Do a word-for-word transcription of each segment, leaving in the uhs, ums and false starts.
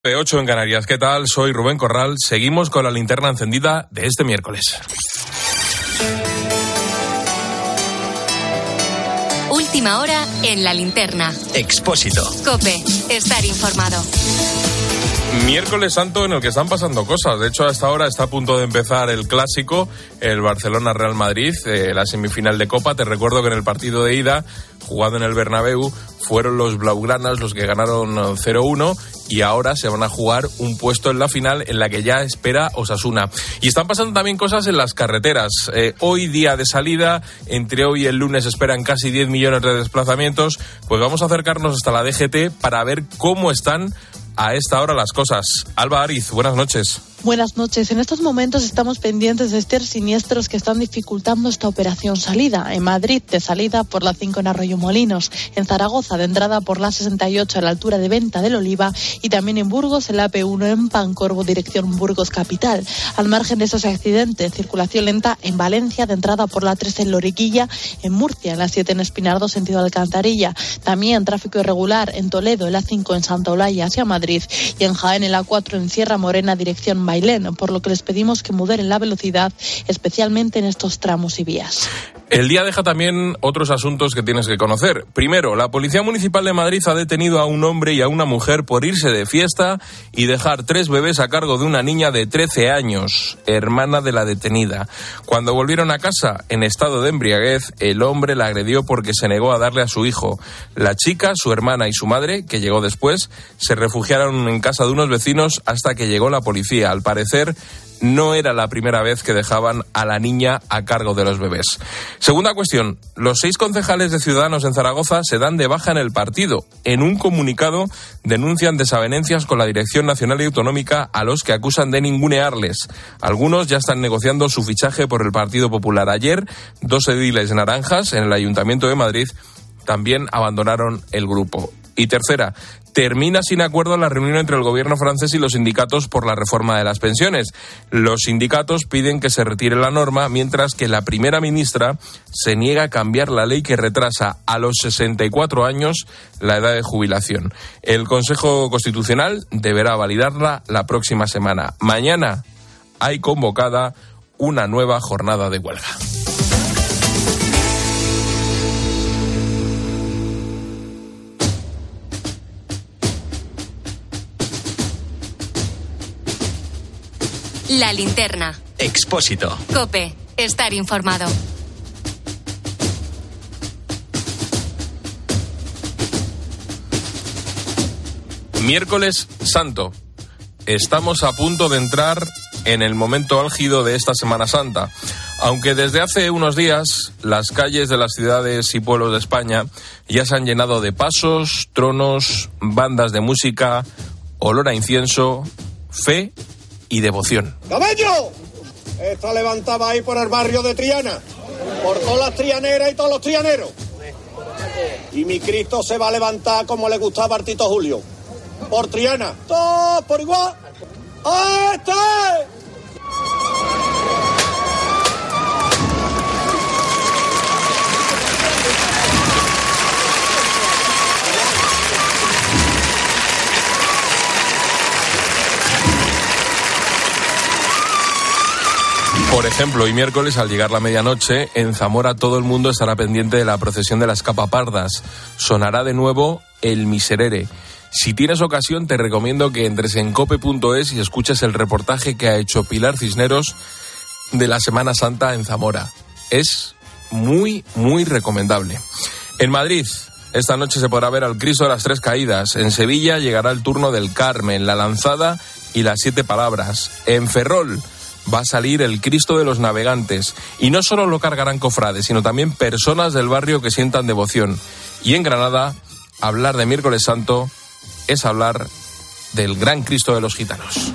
ocho en Canarias. ¿Qué tal? Soy Rubén Corral. Seguimos con la linterna encendida de este miércoles. Última hora en la linterna. Expósito. COPE. Estar informado. Miércoles Santo en el que están pasando cosas. De hecho, a esta hora está a punto de empezar el clásico, el Barcelona-Real Madrid, eh, la semifinal de Copa. Te recuerdo que en el partido de ida, jugado en el Bernabéu, fueron los blaugranas los que ganaron cero uno y ahora se van a jugar un puesto en la final en la que ya espera Osasuna. Y están pasando también cosas en las carreteras. Eh, hoy día de salida, entre hoy y el lunes esperan casi diez millones de desplazamientos. Pues vamos a acercarnos hasta la D G T para ver cómo están a esta hora las cosas. Alba Ariz, buenas noches. Buenas noches. En estos momentos estamos pendientes de estos siniestros que están dificultando esta operación salida. En Madrid, de salida por la cinco en Arroyomolinos. En Zaragoza, de entrada por la sesenta y ocho a la altura de Venta del Oliva. Y también en Burgos, en la A P uno en Pancorbo, dirección Burgos Capital. Al margen de esos accidentes, circulación lenta en Valencia, de entrada por la tres en Loriquilla. En Murcia, en la siete en Espinardo, sentido Alcantarilla. También tráfico irregular en Toledo, en la cinco en Santa Olaya hacia Madrid. Y en Jaén, en la cuatro en Sierra Morena, dirección Bailén, por lo que les pedimos que moderen la velocidad, especialmente en estos tramos y vías. El día deja también otros asuntos que tienes que conocer. Primero, la Policía Municipal de Madrid ha detenido a un hombre y a una mujer por irse de fiesta y dejar tres bebés a cargo de una niña de trece años, hermana de la detenida. Cuando volvieron a casa, en estado de embriaguez, el hombre la agredió porque se negó a darle a su hijo. La chica, su hermana y su madre, que llegó después, se refugiaron en casa de unos vecinos hasta que llegó la policía. Al parecer, no era la primera vez que dejaban a la niña a cargo de los bebés. Segunda cuestión, los seis concejales de Ciudadanos en Zaragoza se dan de baja en el partido. En un comunicado denuncian desavenencias con la Dirección Nacional y Autonómica a los que acusan de ningunearles. Algunos ya están negociando su fichaje por el Partido Popular. Ayer, dos ediles naranjas en el Ayuntamiento de Madrid también abandonaron el grupo. Y tercera, termina sin acuerdo la reunión entre el gobierno francés y los sindicatos por la reforma de las pensiones. Los sindicatos piden que se retire la norma, mientras que la primera ministra se niega a cambiar la ley que retrasa a los sesenta y cuatro años la edad de jubilación. El Consejo Constitucional deberá validarla la próxima semana. Mañana hay convocada una nueva jornada de huelga. La linterna. Expósito. COPE. Estar informado. Miércoles Santo. Estamos a punto de entrar en el momento álgido de esta Semana Santa. Aunque desde hace unos días las calles de las ciudades y pueblos de España ya se han llenado de pasos, tronos, bandas de música, olor a incienso, fe y devoción. ¡Caballo! Esta levantaba ahí por el barrio de Triana, por todas las trianeras y todos los trianeros. Y mi Cristo se va a levantar como le gustaba a Tito Julio, por Triana, todos por igual. ¡A este! Por ejemplo, hoy miércoles, al llegar la medianoche, en Zamora todo el mundo estará pendiente de la procesión de las capapardas. Sonará de nuevo el Miserere. Si tienes ocasión, te recomiendo que entres en cope punto es y escuches el reportaje que ha hecho Pilar Cisneros de la Semana Santa en Zamora. Es muy, muy recomendable. En Madrid, esta noche se podrá ver al Cristo de las Tres Caídas. En Sevilla llegará el turno del Carmen, la Lanzada y las Siete Palabras. En Ferrol va a salir el Cristo de los Navegantes. Y no solo lo cargarán cofrades, sino también personas del barrio que sientan devoción. Y en Granada, hablar de Miércoles Santo es hablar del Gran Cristo de los Gitanos.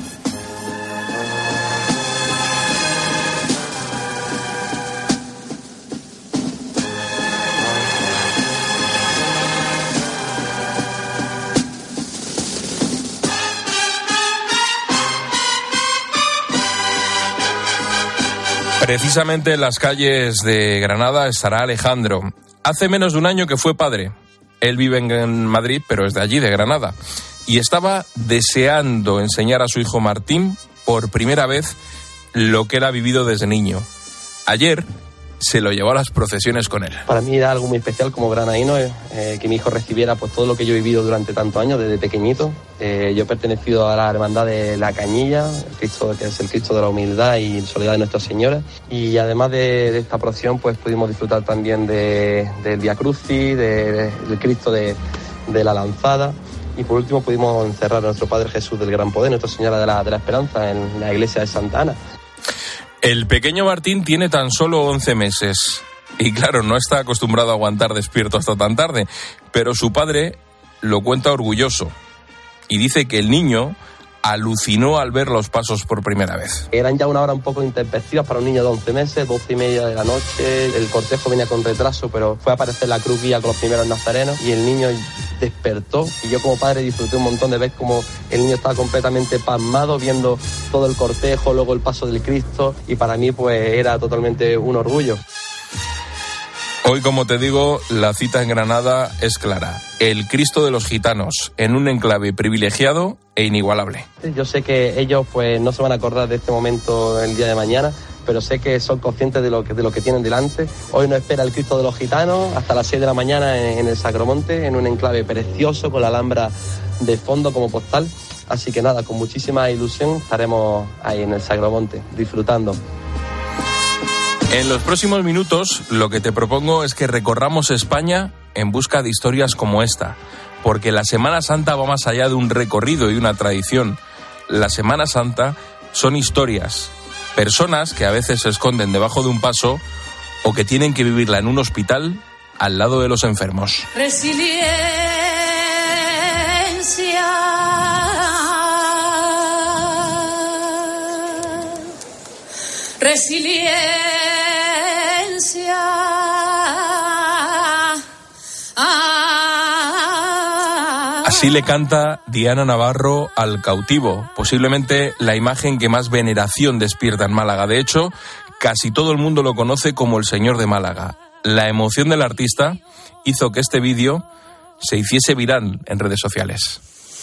Precisamente en las calles de Granada estará Alejandro. Hace menos de un año que fue padre. Él vive en Madrid, pero es de allí, de Granada. y estaba deseando enseñar a su hijo Martín por primera vez lo que él ha vivido desde niño. Ayer se lo llevó a las procesiones con él. Para mí era algo muy especial como granaíno, eh, que mi hijo recibiera pues todo lo que yo he vivido durante tantos años, desde pequeñito. Eh, yo he pertenecido a la hermandad de la Cañilla, el Cristo, que es el Cristo de la humildad y soledad de Nuestra Señora. Y además de, de esta procesión, pues pudimos disfrutar también de, del Vía Crucis, de, de, del Cristo de, de la Lanzada. Y por último pudimos encerrar a nuestro Padre Jesús del Gran Poder, Nuestra Señora de la, de la Esperanza, en la iglesia de Santa Ana. El pequeño Martín tiene tan solo once meses y claro, no está acostumbrado a aguantar despierto hasta tan tarde, pero su padre lo cuenta orgulloso y dice que el niño alucinó al ver los pasos por primera vez. Eran ya una hora un poco intempestivas para un niño de once meses, doce y media de la noche, el cortejo venía con retraso, pero fue a aparecer la cruz guía con los primeros nazarenos y el niño despertó y yo como padre disfruté un montón de ver cómo el niño estaba completamente pasmado viendo todo el cortejo, luego el paso del Cristo y para mí pues era totalmente un orgullo. Hoy, como te digo, la cita en Granada es clara. El Cristo de los gitanos, en un enclave privilegiado e inigualable. Yo sé que ellos pues no se van a acordar de este momento el día de mañana, pero sé que son conscientes de lo que, de lo que tienen delante. Hoy nos espera el Cristo de los gitanos hasta las seis de la mañana en, en el Sacromonte, en un enclave precioso con la Alhambra de fondo como postal. Así que nada, con muchísima ilusión estaremos ahí en el Sacromonte, disfrutando. En los próximos minutos lo que te propongo es que recorramos España en busca de historias como esta, porque la Semana Santa va más allá de un recorrido y una tradición. La Semana Santa son historias, personas que a veces se esconden debajo de un paso o que tienen que vivirla en un hospital al lado de los enfermos. Resiliencia. Resiliencia. Así le canta Diana Navarro al cautivo, posiblemente la imagen que más veneración despierta en Málaga. De hecho, casi todo el mundo lo conoce como el Señor de Málaga. La emoción del artista hizo que este vídeo se hiciese viral en redes sociales.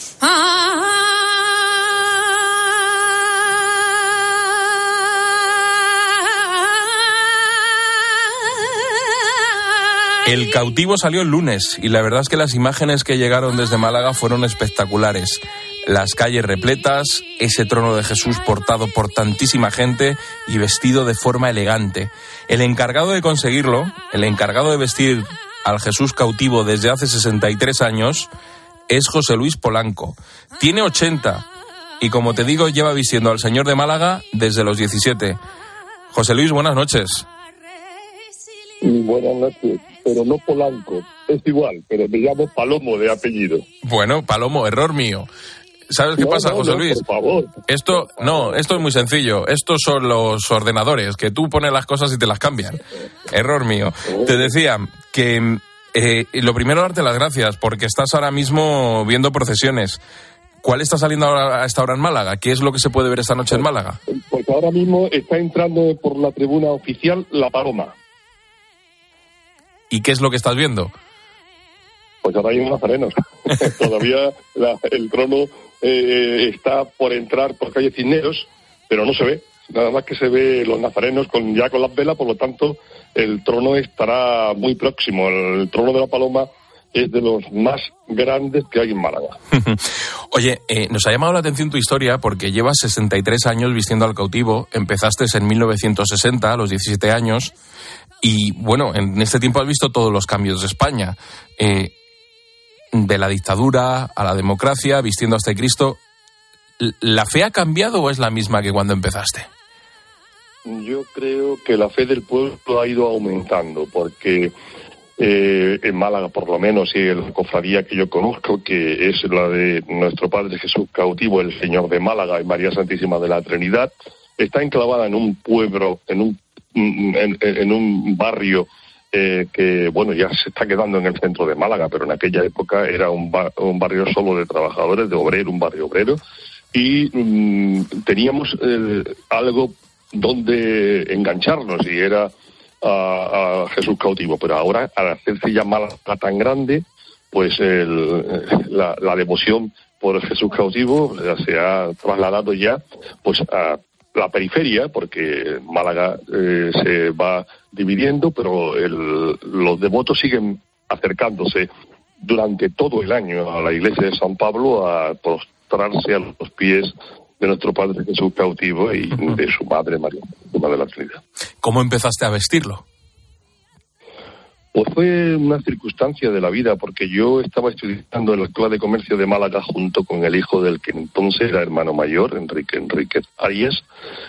El cautivo salió el lunes y la verdad es que las imágenes que llegaron desde Málaga fueron espectaculares. Las calles repletas, ese trono de Jesús portado por tantísima gente y vestido de forma elegante. El encargado de conseguirlo, el encargado de vestir al Jesús cautivo desde hace sesenta y tres años, es José Luis Polanco. Tiene ochenta y, como te digo, lleva vistiendo al Señor de Málaga desde los diecisiete. José Luis, buenas noches. Buenas noches, pero no Polanco, es igual, pero me llamo Palomo de apellido. Bueno, Palomo, error mío. ¿Sabes qué no, pasa, no, José no, Luis? Por favor. Esto, por no, favor. esto es muy sencillo. Estos son los ordenadores, que tú pones las cosas y te las cambian. Error mío. Te decía que eh, lo primero darte las gracias, porque estás ahora mismo viendo procesiones. ¿Cuál está saliendo ahora a esta hora en Málaga? ¿Qué es lo que se puede ver esta noche en Málaga? Pues ahora mismo está entrando por la tribuna oficial la Paloma. ¿Y qué es lo que estás viendo? Pues ahora hay unos nazarenos. Todavía la, el trono eh, está por entrar por calle Cisneros, pero no se ve. Nada más que se ve los nazarenos con ya con las velas, por lo tanto el trono estará muy próximo. El trono de la Paloma es de los más grandes que hay en Málaga. Oye, eh, nos ha llamado la atención tu historia porque llevas sesenta y tres años vistiendo al cautivo. Empezaste en mil novecientos sesenta, a los diecisiete años. Y bueno, en este tiempo has visto todos los cambios de España. Eh, de la dictadura a la democracia, vistiendo hasta Cristo. ¿La fe ha cambiado o es la misma que cuando empezaste? Yo creo que la fe del pueblo ha ido aumentando, porque eh, en Málaga, por lo menos, y en la cofradía que yo conozco, que es la de nuestro Padre Jesús cautivo, el Señor de Málaga y María Santísima de la Trinidad, está enclavada en un pueblo, en un, en, en un barrio eh, que, bueno, ya se está quedando en el centro de Málaga, pero en aquella época era un, bar, un barrio solo de trabajadores, de obrero, un barrio obrero, y mm, teníamos eh, algo donde engancharnos, y era a, a Jesús cautivo. Pero ahora, al hacerse ya Málaga tan grande, pues el, la, la devoción por Jesús Cautivo se ha trasladado ya pues a la periferia, porque Málaga eh, se va dividiendo, pero el, los devotos siguen acercándose durante todo el año a la iglesia de San Pablo a postrarse a los pies de nuestro Padre Jesús Cautivo y de su Madre María, su Madre de la Trinidad. ¿Cómo empezaste a vestirlo? Pues fue una circunstancia de la vida, porque yo estaba estudiando en la Escuela de Comercio de Málaga junto con el hijo del que entonces era hermano mayor, Enrique Enrique Arias,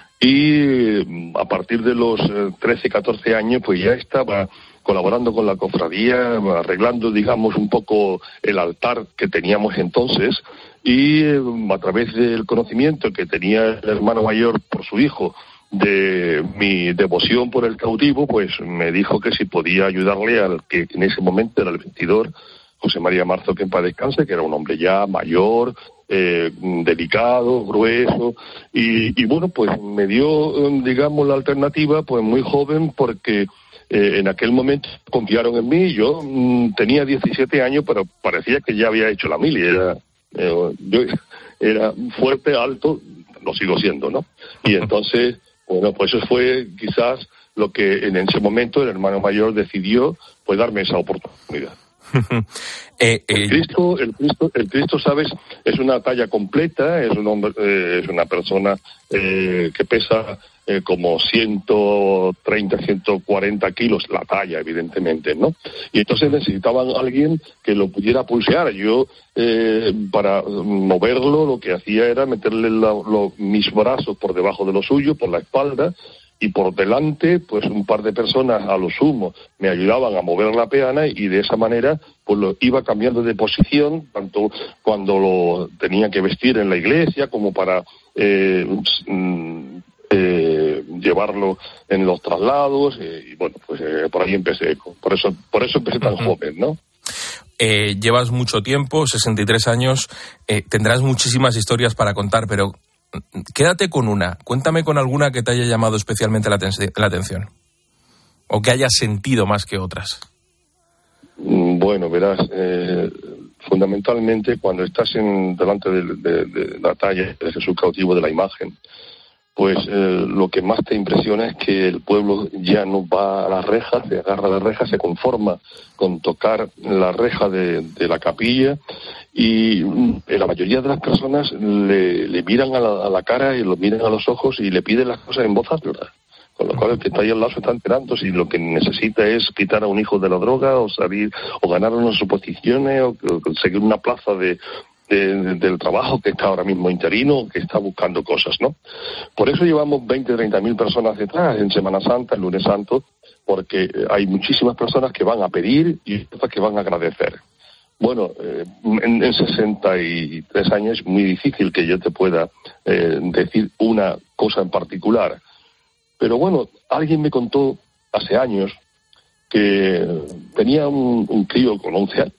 y a partir de los trece, catorce años pues ya estaba colaborando con la cofradía, arreglando, digamos, un poco el altar que teníamos entonces, y a través del conocimiento que tenía el hermano mayor por su hijo, de mi devoción por el cautivo, pues me dijo que si podía ayudarle al que en ese momento era el vestidor, José María Marzo, que en paz descanse, que era un hombre ya mayor, eh, delicado, grueso, y, y bueno, pues me dio, digamos, la alternativa, pues muy joven, porque eh, en aquel momento confiaron en mí. Yo mm, tenía diecisiete años, pero parecía que ya había hecho la mili, era, eh, yo era fuerte, alto, lo sigo siendo, ¿no? Y entonces... Bueno, pues eso fue quizás lo que en ese momento el hermano mayor decidió, pues darme esa oportunidad. eh, eh, el Cristo, el Cristo, el Cristo, sabes, es una talla completa, es un hombre, eh, es una persona eh, que pesa eh, como ciento treinta, ciento cuarenta kilos, la talla, evidentemente, ¿no? Y entonces necesitaban a alguien que lo pudiera pulsear. Yo, eh, para moverlo, lo que hacía era meterle la, lo, mis brazos por debajo de lo suyo, por la espalda, y por delante, pues un par de personas a lo sumo me ayudaban a mover la peana, y de esa manera pues lo iba cambiando de posición, tanto cuando lo tenía que vestir en la iglesia como para eh, eh, llevarlo en los traslados, eh, y bueno, pues eh, por ahí empecé, por eso, por eso empecé tan uh-huh. joven, ¿no? Eh, llevas mucho tiempo, sesenta y tres años, eh, tendrás muchísimas historias para contar, pero quédate con una. Cuéntame con alguna que te haya llamado especialmente la, ten- la atención. O que hayas sentido más que otras. Bueno, verás, eh, fundamentalmente cuando estás en, delante de, de, de la talla de Jesús Cautivo, de la imagen, pues eh, lo que más te impresiona es que el pueblo ya no va a la reja, se agarra a la reja, se conforma con tocar la reja de, de la capilla, y la mayoría de las personas le, le miran a la, a la cara y lo miran a los ojos y le piden las cosas en voz alta. Con lo cual el que está ahí al lado se está enterando si lo que necesita es quitar a un hijo de la droga, o salir, o ganar unas oposiciones, o, o conseguir una plaza de, de, de, del trabajo que está ahora mismo interino, que está buscando cosas, ¿no? Por eso llevamos veinte, treinta mil personas detrás en Semana Santa, en Lunes Santo, porque hay muchísimas personas que van a pedir y otras que van a agradecer. Bueno, eh, en, en sesenta y tres años es muy difícil que yo te pueda eh, decir una cosa en particular. Pero bueno, alguien me contó hace años que tenía un, un crío con once años.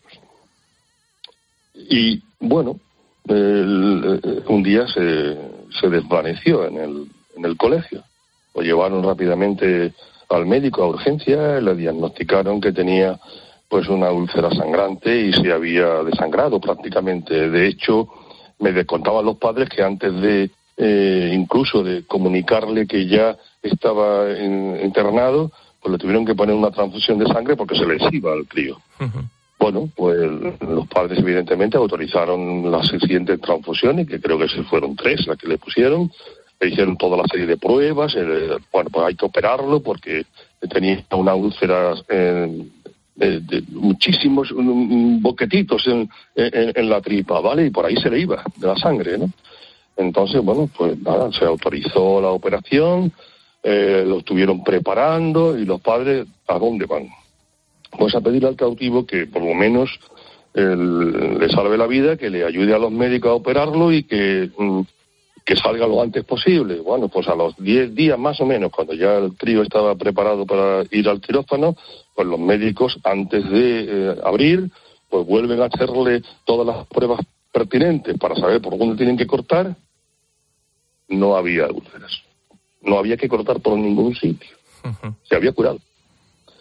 Y bueno, el, el, un día se, se desvaneció en el, en el colegio. Lo llevaron rápidamente al médico a urgencia, le diagnosticaron que tenía pues una úlcera sangrante y se había desangrado prácticamente. De hecho, me contaban los padres que antes de eh, incluso de comunicarle que ya estaba en, internado, pues le tuvieron que poner una transfusión de sangre porque se les iba al crío. Uh-huh. Bueno, pues los padres evidentemente autorizaron las siguientes transfusiones, que creo que se fueron tres las que le pusieron. Le hicieron toda la serie de pruebas. Eh, bueno, pues hay que operarlo porque tenía una úlcera eh, de, de muchísimos um, boquetitos en, en, en la tripa, ¿vale? Y por ahí se le iba de la sangre, ¿no? Entonces, bueno, pues nada, se autorizó la operación, eh, lo estuvieron preparando, y los padres, ¿a dónde van? Pues a pedirle al cautivo que por lo menos el, le salve la vida, que le ayude a los médicos a operarlo y que, que salga lo antes posible. Bueno, pues a los diez días más o menos, cuando ya el crío estaba preparado para ir al quirófano, pues los médicos, antes de eh, abrir, pues vuelven a hacerle todas las pruebas pertinentes para saber por dónde tienen que cortar. No había úlceras. No había que cortar por ningún sitio. Uh-huh. Se había curado.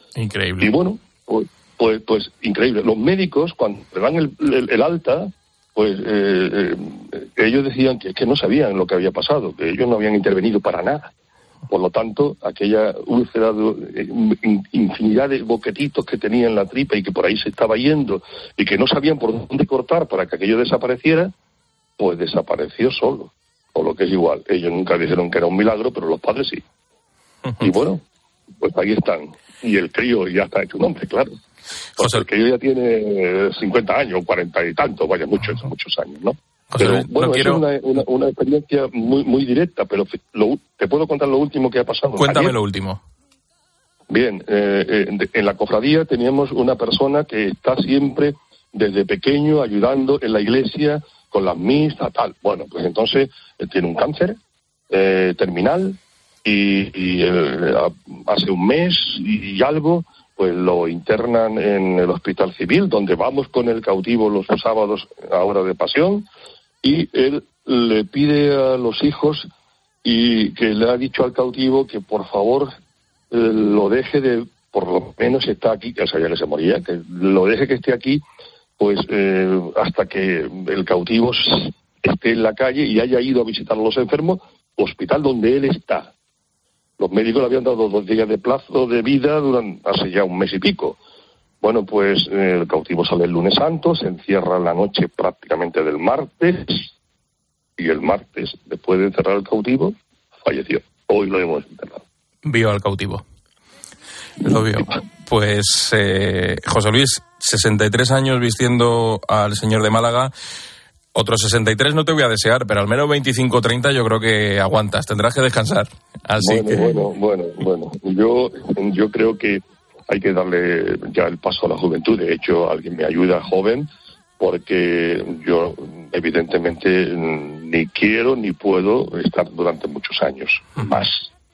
Increíble. Y bueno, pues, pues, pues increíble. Los médicos, cuando le dan el, el, el alta, pues eh, eh, ellos decían que, que no sabían lo que había pasado, que ellos no habían intervenido para nada. Por lo tanto, aquella úlcera, de, infinidad de boquetitos que tenía en la tripa y que por ahí se estaba yendo y que no sabían por dónde cortar para que aquello desapareciera, pues desapareció solo. O lo que es igual, ellos nunca dijeron que era un milagro, pero los padres sí. Y bueno, pues ahí están. Y el crío ya está hecho un hombre, claro. José, el crío ya tiene cincuenta años, cuarenta y tanto, vaya, muchos, muchos años, ¿no? José, pero bueno, no quiero... es una, una, una experiencia muy muy directa, pero lo, te puedo contar lo último que ha pasado. Cuéntame ayer. Lo último. Bien, eh, eh, en la cofradía teníamos una persona que está siempre desde pequeño ayudando en la iglesia con las misas, tal. Bueno, pues entonces eh, tiene un cáncer eh, terminal y, y eh, hace un mes y algo pues lo internan en el Hospital Civil, donde vamos con el cautivo los sábados a hora de pasión, y él le pide a los hijos y que le ha dicho al cautivo que por favor eh, lo deje de, por lo menos está aquí, o sea, ya que se moría, que lo deje que esté aquí, pues eh, hasta que el cautivo esté en la calle y haya ido a visitar a los enfermos, hospital donde él está. Los médicos le habían dado dos días de plazo de vida durante hace ya un mes y pico. Bueno, pues eh, el cautivo sale el lunes santo, se encierra la noche prácticamente del martes, y el martes, después de encerrar el cautivo, falleció. Hoy lo hemos enterrado. Vio al cautivo. Lo vio. Pues eh, José Luis, sesenta y tres años vistiendo al Señor de Málaga. Otros sesenta y tres no te voy a desear, pero al menos veinticinco o treinta yo creo que aguantas, tendrás que descansar. Así bueno, que... bueno, bueno, bueno. Yo, yo creo que hay que darle ya el paso a la juventud. De hecho, alguien me ayuda joven, porque yo evidentemente ni quiero ni puedo estar durante muchos años uh-huh. más.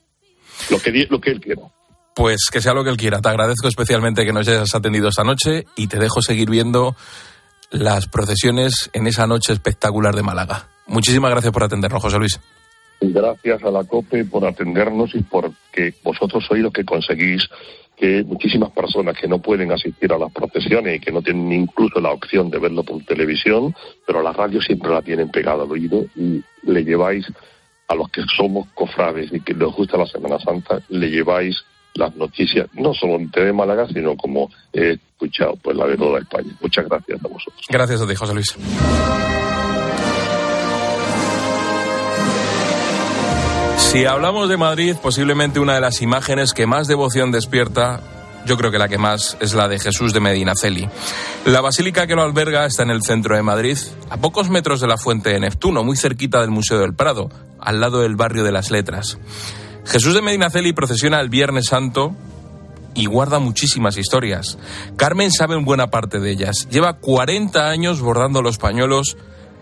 Lo que, lo que él quiera. Pues que sea lo que él quiera. Te agradezco especialmente que nos hayas atendido esta noche y te dejo seguir viendo las procesiones en esa noche espectacular de Málaga. Muchísimas gracias por atendernos, José Luis. Gracias a la COPE por atendernos y porque vosotros sois los que conseguís que muchísimas personas que no pueden asistir a las procesiones y que no tienen incluso la opción de verlo por televisión, pero la radio siempre la tienen pegada al oído y le lleváis a los que somos cofrades y que les gusta la Semana Santa, le lleváis las noticias, no solamente de Málaga, sino como he escuchado, pues la de toda España. Muchas gracias a vosotros. Gracias a ti, José Luis. Si hablamos de Madrid, posiblemente una de las imágenes que más devoción despierta, yo creo que la que más, es la de Jesús de Medinaceli. La basílica que lo alberga está en el centro de Madrid, a pocos metros de la Fuente de Neptuno, muy cerquita del Museo del Prado, al lado del barrio de las Letras. Jesús de Medinaceli procesiona el Viernes Santo y guarda muchísimas historias. Carmen sabe en buena parte de ellas. Lleva cuarenta años bordando los pañuelos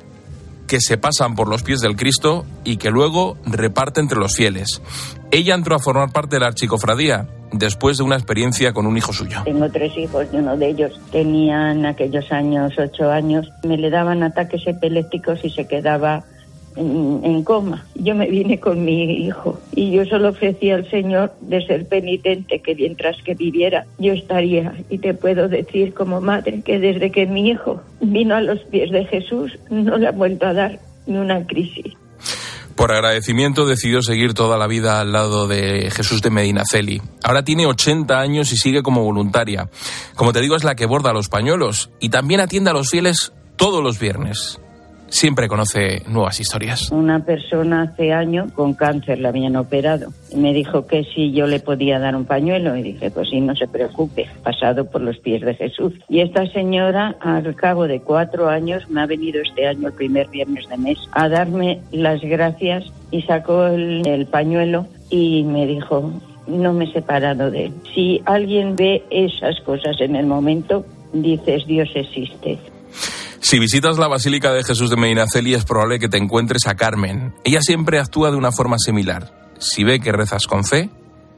que se pasan por los pies del Cristo y que luego reparte entre los fieles. Ella entró a formar parte de la archicofradía después de una experiencia con un hijo suyo. Tengo tres hijos y uno de ellos tenía en aquellos años ocho años. Me le daban ataques epilépticos y se quedaba en, en coma. Yo me vine con mi hijo y yo solo ofrecía al Señor de ser penitente, que mientras que viviera yo estaría. Y te puedo decir como madre que desde que mi hijo vino a los pies de Jesús no le ha vuelto a dar ni una crisis. Por agradecimiento decidió seguir toda la vida al lado de Jesús de Medinaceli. Ahora tiene ochenta años y sigue como voluntaria. Como te digo, es la que borda los pañuelos y también atiende a los fieles todos los viernes. Siempre conoce nuevas historias. Una persona hace años con cáncer la habían operado. Me dijo que si yo le podía dar un pañuelo. Y dije, pues sí, no se preocupe, pasado por los pies de Jesús. Y esta señora, al cabo de cuatro años, me ha venido este año, el primer viernes de mes, a darme las gracias y sacó el, el pañuelo y me dijo, no me he separado de él. Si alguien ve esas cosas en el momento, dices, Dios existe. Si visitas la Basílica de Jesús de Medinaceli es probable que te encuentres a Carmen. Ella siempre actúa de una forma similar. Si ve que rezas con fe,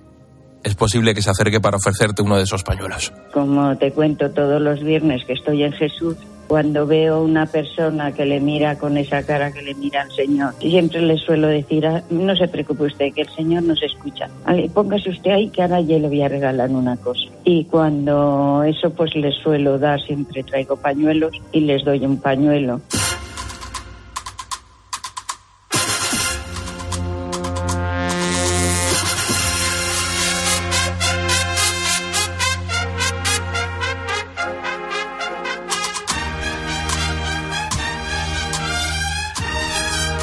es posible que se acerque para ofrecerte uno de esos pañuelos. Como te cuento todos los viernes que estoy en Jesús, cuando veo una persona que le mira con esa cara que le mira al Señor, siempre le suelo decir, ah, no se preocupe usted, que el Señor nos escucha. Vale, póngase usted ahí, que ahora yo le voy a regalar una cosa. Y cuando eso pues les suelo dar, siempre traigo pañuelos y les doy un pañuelo.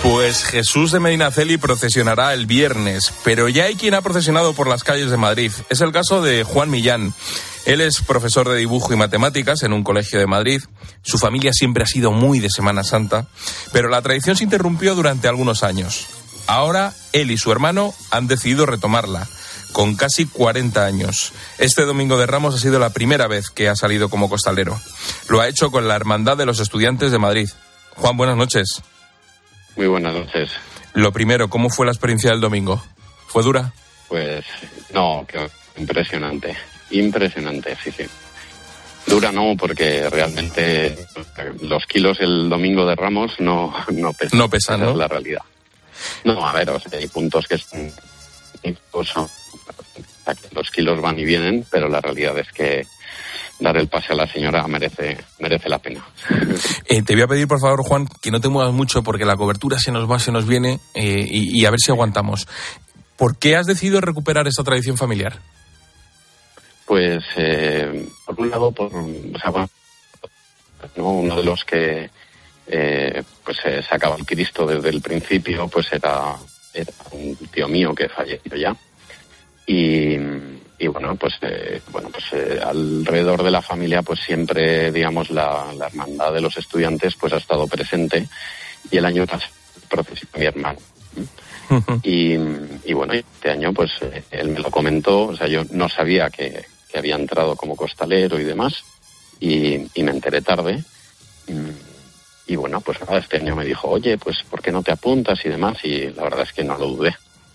Pues Jesús de Medinaceli procesionará el viernes, pero ya hay quien ha procesionado por las calles de Madrid. Es el caso de Juan Millán. Él es profesor de dibujo y matemáticas en un colegio de Madrid. Su familia siempre ha sido muy de Semana Santa, pero la tradición se interrumpió durante algunos años. Ahora él y su hermano han decidido retomarla, con casi cuarenta años. Este Domingo de Ramos ha sido la primera vez que ha salido como costalero. Lo ha hecho con la Hermandad de los Estudiantes de Madrid. Juan, buenas noches. Muy buenas noches. Lo primero, ¿cómo fue la experiencia del domingo? ¿Fue dura? Pues no, que impresionante, impresionante, sí, sí. Dura no, porque realmente los kilos el Domingo de Ramos no, no pesan. No pesan, ¿no? Esa es la realidad. No, a ver, o sea, hay puntos que son... Los kilos van y vienen, pero la realidad es que dar el pase a la señora merece merece la pena. Eh, te voy a pedir, por favor, Juan, que no te muevas mucho porque la cobertura se nos va, se nos viene eh, y, y a ver si aguantamos. ¿Por qué has decidido recuperar esta tradición familiar? Pues, eh, por un lado, por, o sea, bueno, ¿no? uno de los que eh, pues eh, sacaba el Cristo desde el principio, pues era, era un tío mío que falleció ya. Y, y bueno, pues eh, bueno, pues eh, alrededor de la familia, pues siempre, digamos, la, la hermandad de los estudiantes, pues ha estado presente. Y el año pasado procesionó mi hermano. Uh-huh. Y, y bueno, este año, pues eh, él me lo comentó. O sea, yo no sabía que, que había entrado como costalero y demás, y, y me enteré tarde. Y bueno, pues nada, este año me dijo, oye, pues ¿por qué no te apuntas y demás? Y la verdad es que no lo dudé.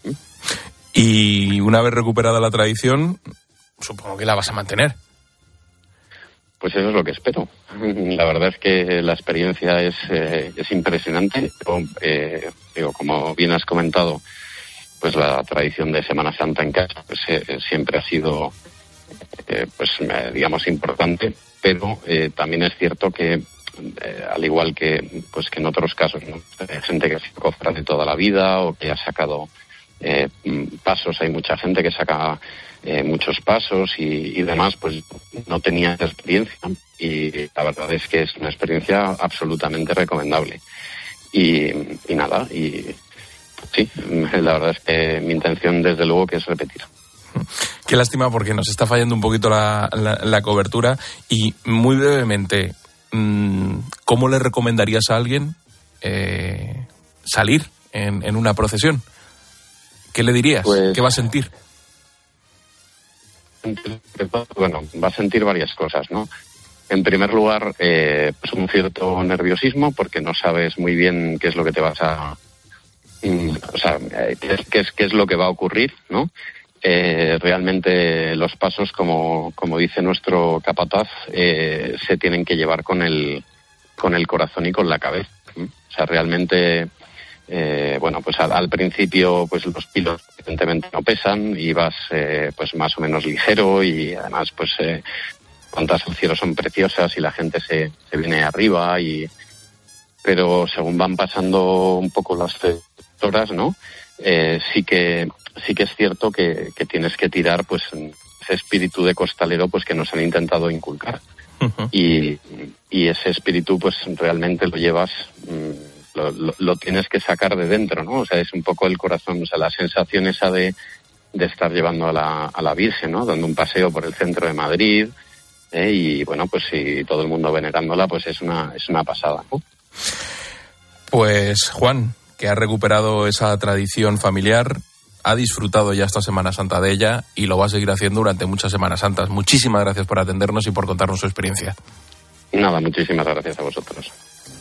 Y una vez recuperada la tradición, supongo que la vas a mantener. Pues eso es lo que espero. La verdad es que la experiencia es, eh, es impresionante. Pero, eh, digo, como bien has comentado, pues la tradición de Semana Santa en casa pues, eh, siempre ha sido, eh, pues eh, digamos, importante. Pero eh, también es cierto que, eh, al igual que, pues que en otros casos, ¿no? Hay gente que se cofra de toda la vida o que ha sacado Eh, pasos, hay mucha gente que saca eh, muchos pasos y, y demás, pues no tenía esa experiencia y la verdad es que es una experiencia absolutamente recomendable y, y nada, y sí, la verdad es que mi intención desde luego que es repetir. Qué lástima porque nos está fallando un poquito la, la, la cobertura y muy brevemente, ¿cómo le recomendarías a alguien eh, salir en, en una procesión? ¿Qué le dirías? Pues, ¿qué va a sentir? Bueno, va a sentir varias cosas, ¿no? En primer lugar, eh, pues un cierto nerviosismo porque no sabes muy bien qué es lo que te vas a... O sea, qué es, qué es, qué es lo que va a ocurrir, ¿no? Eh, realmente los pasos, como, como dice nuestro capataz, eh, se tienen que llevar con el, con el corazón y con la cabeza. ¿sí? O sea, realmente... Eh, bueno, pues al, al principio pues los kilos evidentemente no pesan y vas eh, pues más o menos ligero y además pues eh, cuantas al cielo son preciosas y la gente se, se viene arriba y pero según van pasando un poco las horas, ¿no? Eh, sí que sí que es cierto que, que tienes que tirar pues ese espíritu de costalero pues que nos han intentado inculcar uh-huh. y, y ese espíritu pues realmente lo llevas mmm, Lo, lo, lo tienes que sacar de dentro, ¿no? O sea, es un poco el corazón, o sea, la sensación esa de, de estar llevando a la, a la Virgen, ¿no? Dando un paseo por el centro de Madrid, ¿eh? Y bueno, pues si todo el mundo venerándola, pues es una, es una pasada, ¿no? Pues Juan, que ha recuperado esa tradición familiar, ha disfrutado ya esta Semana Santa de ella y lo va a seguir haciendo durante muchas Semanas Santas. Muchísimas gracias por atendernos y por contarnos su experiencia. Nada, muchísimas gracias a vosotros.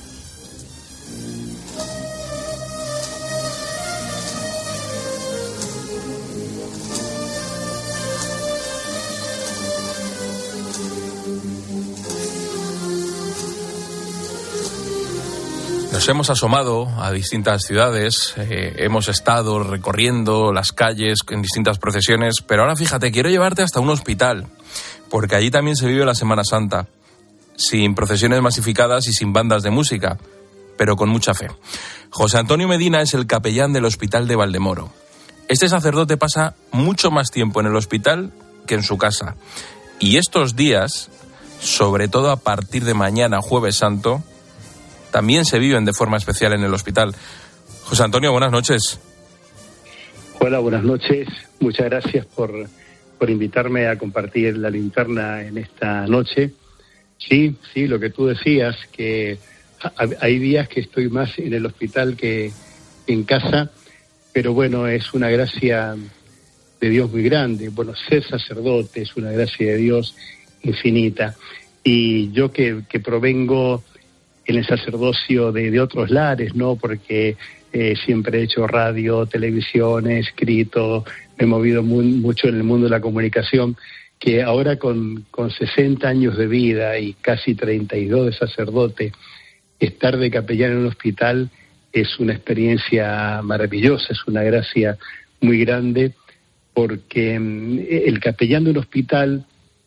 Nos hemos asomado a distintas ciudades, eh, hemos estado recorriendo las calles en distintas procesiones, pero ahora fíjate, quiero llevarte hasta un hospital, porque allí también se vive la Semana Santa, sin procesiones masificadas y sin bandas de música, pero con mucha fe. José Antonio Medina es el capellán del Hospital de Valdemoro. Este sacerdote pasa mucho más tiempo en el hospital que en su casa, y estos días, sobre todo a partir de mañana, Jueves Santo, también se viven de forma especial en el hospital. José Antonio, buenas noches. Hola, buenas noches. Muchas gracias por, por invitarme a compartir la linterna en esta noche. Sí, sí, lo que tú decías, que hay días que estoy más en el hospital que en casa, pero bueno, es una gracia de Dios muy grande. Bueno, ser sacerdote es una gracia de Dios infinita. Y yo que, que provengo en el sacerdocio de, de otros lares, ¿no? Porque eh, siempre he hecho radio, televisión, he escrito, me he movido muy, mucho en el mundo de la comunicación, que ahora con, con sesenta años de vida y casi treinta y dos de sacerdote, estar de capellán en un hospital es una experiencia maravillosa, es una gracia muy grande, porque el capellán de un hospital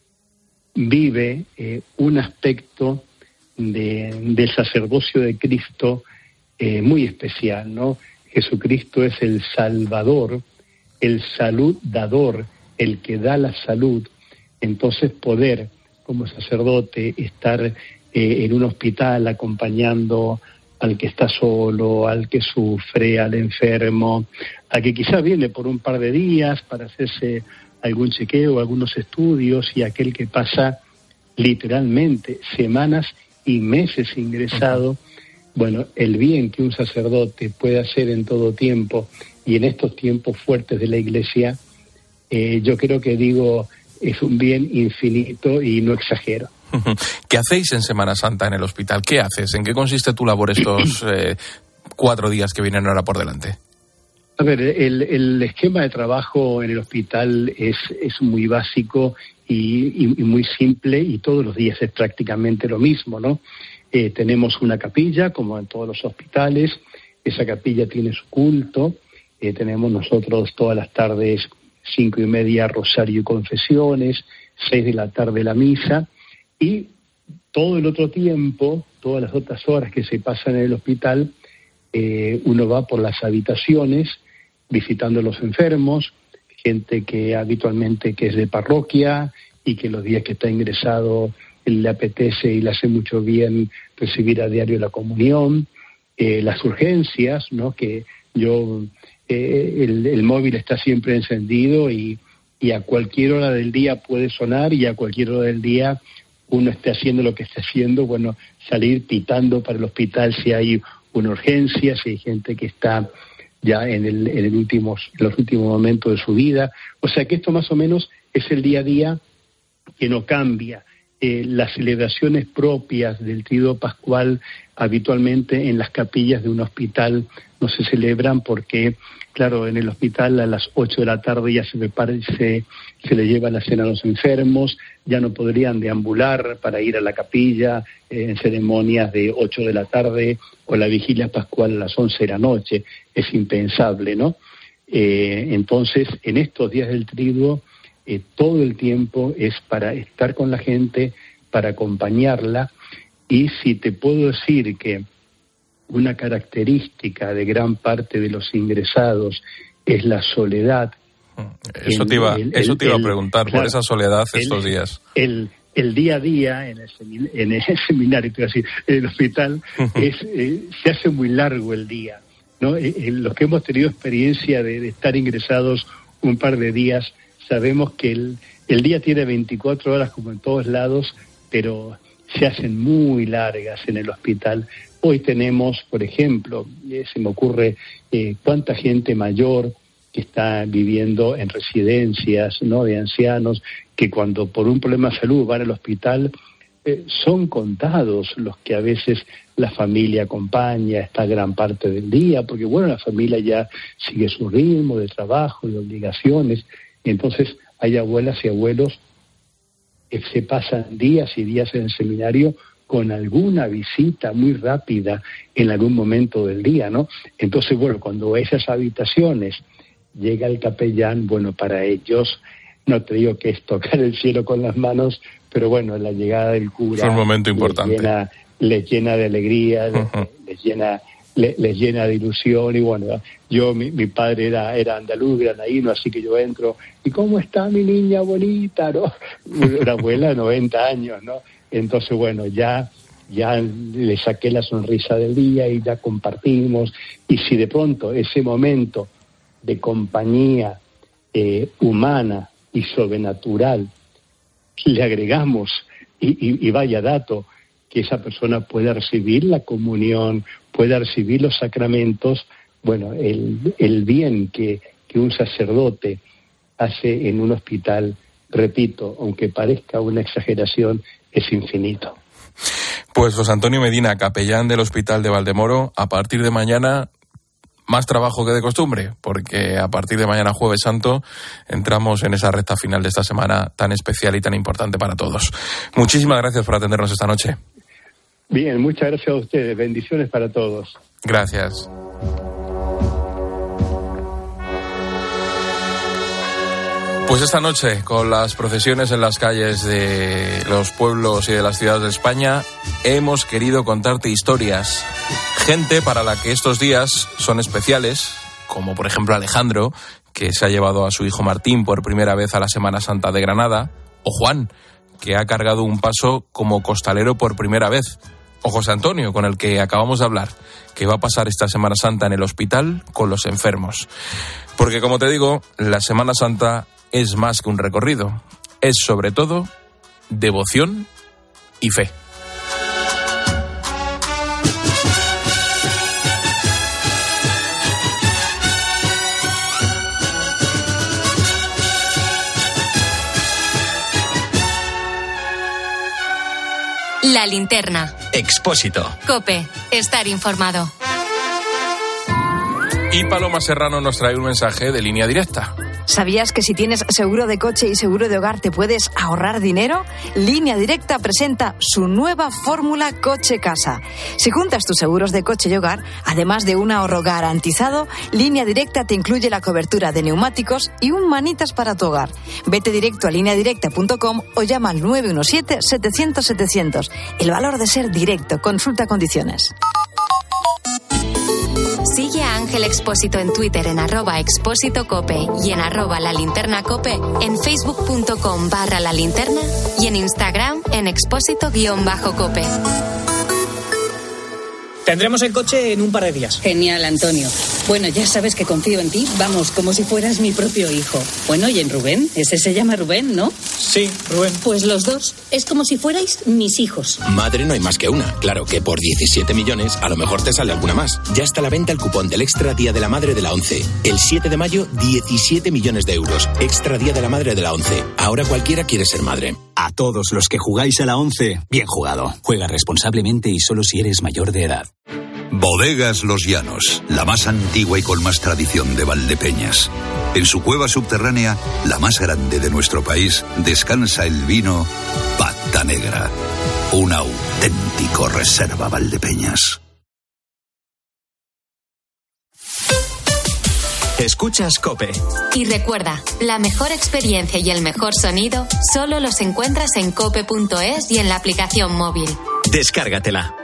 vive eh, un aspecto de, del sacerdocio de Cristo eh, muy especial, ¿no? Jesucristo es el Salvador, el salud dador, el que da la salud. Entonces poder, como sacerdote, estar eh, en un hospital acompañando al que está solo, al que sufre, al enfermo, al que quizá viene por un par de días para hacerse algún chequeo, algunos estudios, y aquel que pasa literalmente semanas y meses ingresado. Bueno, el bien que un sacerdote puede hacer en todo tiempo y en estos tiempos fuertes de la Iglesia, eh, yo creo que digo, es un bien infinito y no exagero. ¿Qué hacéis en Semana Santa en el hospital? ¿Qué haces? ¿En qué consiste tu labor estos eh, cuatro días que vienen ahora por delante? A ver, el, el esquema de trabajo en el hospital es, es muy básico y, y, y muy simple, y todos los días es prácticamente lo mismo, ¿no? Eh, tenemos una capilla, como en todos los hospitales. Esa capilla tiene su culto. Eh, tenemos nosotros todas las tardes, cinco y media, rosario y confesiones, seis de la tarde la misa, y todo el otro tiempo, todas las otras horas que se pasan en el hospital, eh, uno va por las habitaciones visitando a los enfermos, gente que habitualmente que es de parroquia y que los días que está ingresado le apetece y le hace mucho bien recibir a diario la comunión, eh, las urgencias, ¿no? Que yo, eh, el, el móvil está siempre encendido y, y a cualquier hora del día puede sonar, y a cualquier hora del día uno esté haciendo lo que esté haciendo, bueno, salir pitando para el hospital si hay una urgencia, si hay gente que está ya en, el, en, el últimos, en los últimos momentos de su vida. O sea que esto más o menos es el día a día que no cambia. Eh, las celebraciones propias del Tríduo Pascual habitualmente en las capillas de un hospital no se celebran porque, claro, en el hospital a las ocho de la tarde ya se prepara, se, se le lleva la cena a los enfermos, ya no podrían deambular para ir a la capilla eh, en ceremonias de ocho de la tarde o la vigilia pascual a las once de la noche. Es impensable, ¿no? Eh, entonces, en estos días del Tríduo, eh, todo el tiempo es para estar con la gente, para acompañarla. Y si te puedo decir que una característica de gran parte de los ingresados es la soledad. Eso el, te iba, el, eso te iba el, a preguntar, claro, por esa soledad estos el, días. El, el día a día en el, semin, en el seminario, te iba a decir, en el hospital, es, eh, se hace muy largo el día, ¿no? Eh, eh, los que hemos tenido experiencia de, de estar ingresados un par de días, sabemos que el, el día tiene veinticuatro horas como en todos lados, pero se hacen muy largas en el hospital. Hoy tenemos, por ejemplo, eh, se me ocurre eh, cuánta gente mayor que está viviendo en residencias, ¿no?, de ancianos, que cuando por un problema de salud van al hospital, eh, son contados los que a veces la familia acompaña esta gran parte del día, porque bueno, la familia ya sigue su ritmo de trabajo, de obligaciones. Entonces hay abuelas y abuelos que se pasan días y días en el seminario con alguna visita muy rápida en algún momento del día, ¿no? Entonces, bueno, cuando esas habitaciones llega el capellán, bueno, para ellos, no te digo que es tocar el cielo con las manos, pero bueno, la llegada del cura es un momento importante. Les llena, les llena de alegría, uh-huh. les llena les, les llena de ilusión. Y bueno, yo, mi, mi padre era, era andaluz, granaíno, así que yo entro, ¿y cómo está mi niña bonita, no? Una abuela de noventa años, ¿no? Entonces, bueno, ya ya le saqué la sonrisa del día y ya compartimos. Y si de pronto ese momento de compañía eh, humana y sobrenatural le agregamos, y, y, y vaya dato, que esa persona pueda recibir la comunión, pueda recibir los sacramentos, bueno, el, el bien que, que un sacerdote hace en un hospital, repito, aunque parezca una exageración, es infinito. Pues José Antonio Medina, capellán del Hospital de Valdemoro, a partir de mañana más trabajo que de costumbre, porque a partir de mañana, Jueves Santo, entramos en esa recta final de esta semana tan especial y tan importante para todos. Muchísimas gracias por atendernos esta noche. Bien, muchas gracias a ustedes. Bendiciones para todos. Gracias. Pues esta noche, con las procesiones en las calles de los pueblos y de las ciudades de España, hemos querido contarte historias. Gente para la que estos días son especiales, como por ejemplo Alejandro, que se ha llevado a su hijo Martín por primera vez a la Semana Santa de Granada, o Juan, que ha cargado un paso como costalero por primera vez, o José Antonio, con el que acabamos de hablar, que va a pasar esta Semana Santa en el hospital con los enfermos. Porque, como te digo, la Semana Santa es más que un recorrido, es sobre todo devoción y fe. La linterna. Expósito. COPE. Estar informado. Y Paloma Serrano nos trae un mensaje de Línea Directa. ¿Sabías que si tienes seguro de coche y seguro de hogar te puedes ahorrar dinero? Línea Directa presenta su nueva fórmula coche-casa. Si juntas tus seguros de coche y hogar, además de un ahorro garantizado, Línea Directa te incluye la cobertura de neumáticos y un manitas para tu hogar. Vete directo a línea directa punto com o llama al nueve uno siete, setecientos, setecientos. El valor de ser directo. Consulta condiciones. Sigue a Ángel Expósito en Twitter en arroba expósito cope y en arroba la linterna cope, en facebook punto com barra la linterna y en Instagram en expósito guión bajo cope. Tendremos el coche en un par de días. Genial, Antonio. Bueno, ya sabes que confío en ti. Vamos, como si fueras mi propio hijo. Bueno, ¿y en Rubén? Ese se llama Rubén, ¿no? Sí, Rubén. Pues los dos. Es como si fuerais mis hijos. Madre no hay más que una. Claro que por diecisiete millones a lo mejor te sale alguna más. Ya está a la venta el cupón del Extra Día de la Madre de la ONCE. El siete de mayo, diecisiete millones de euros. Extra Día de la Madre de la ONCE. Ahora cualquiera quiere ser madre. A todos los que jugáis a la ONCE, bien jugado. Juega responsablemente y solo si eres mayor de edad. Bodegas Los Llanos, la más antigua y con más tradición de Valdepeñas. En su cueva subterránea, la más grande de nuestro país, descansa el vino Pata Negra, un auténtico reserva Valdepeñas. Escuchas COPE. Y recuerda, la mejor experiencia y el mejor sonido solo los encuentras en cope punto es y en la aplicación móvil. Descárgatela.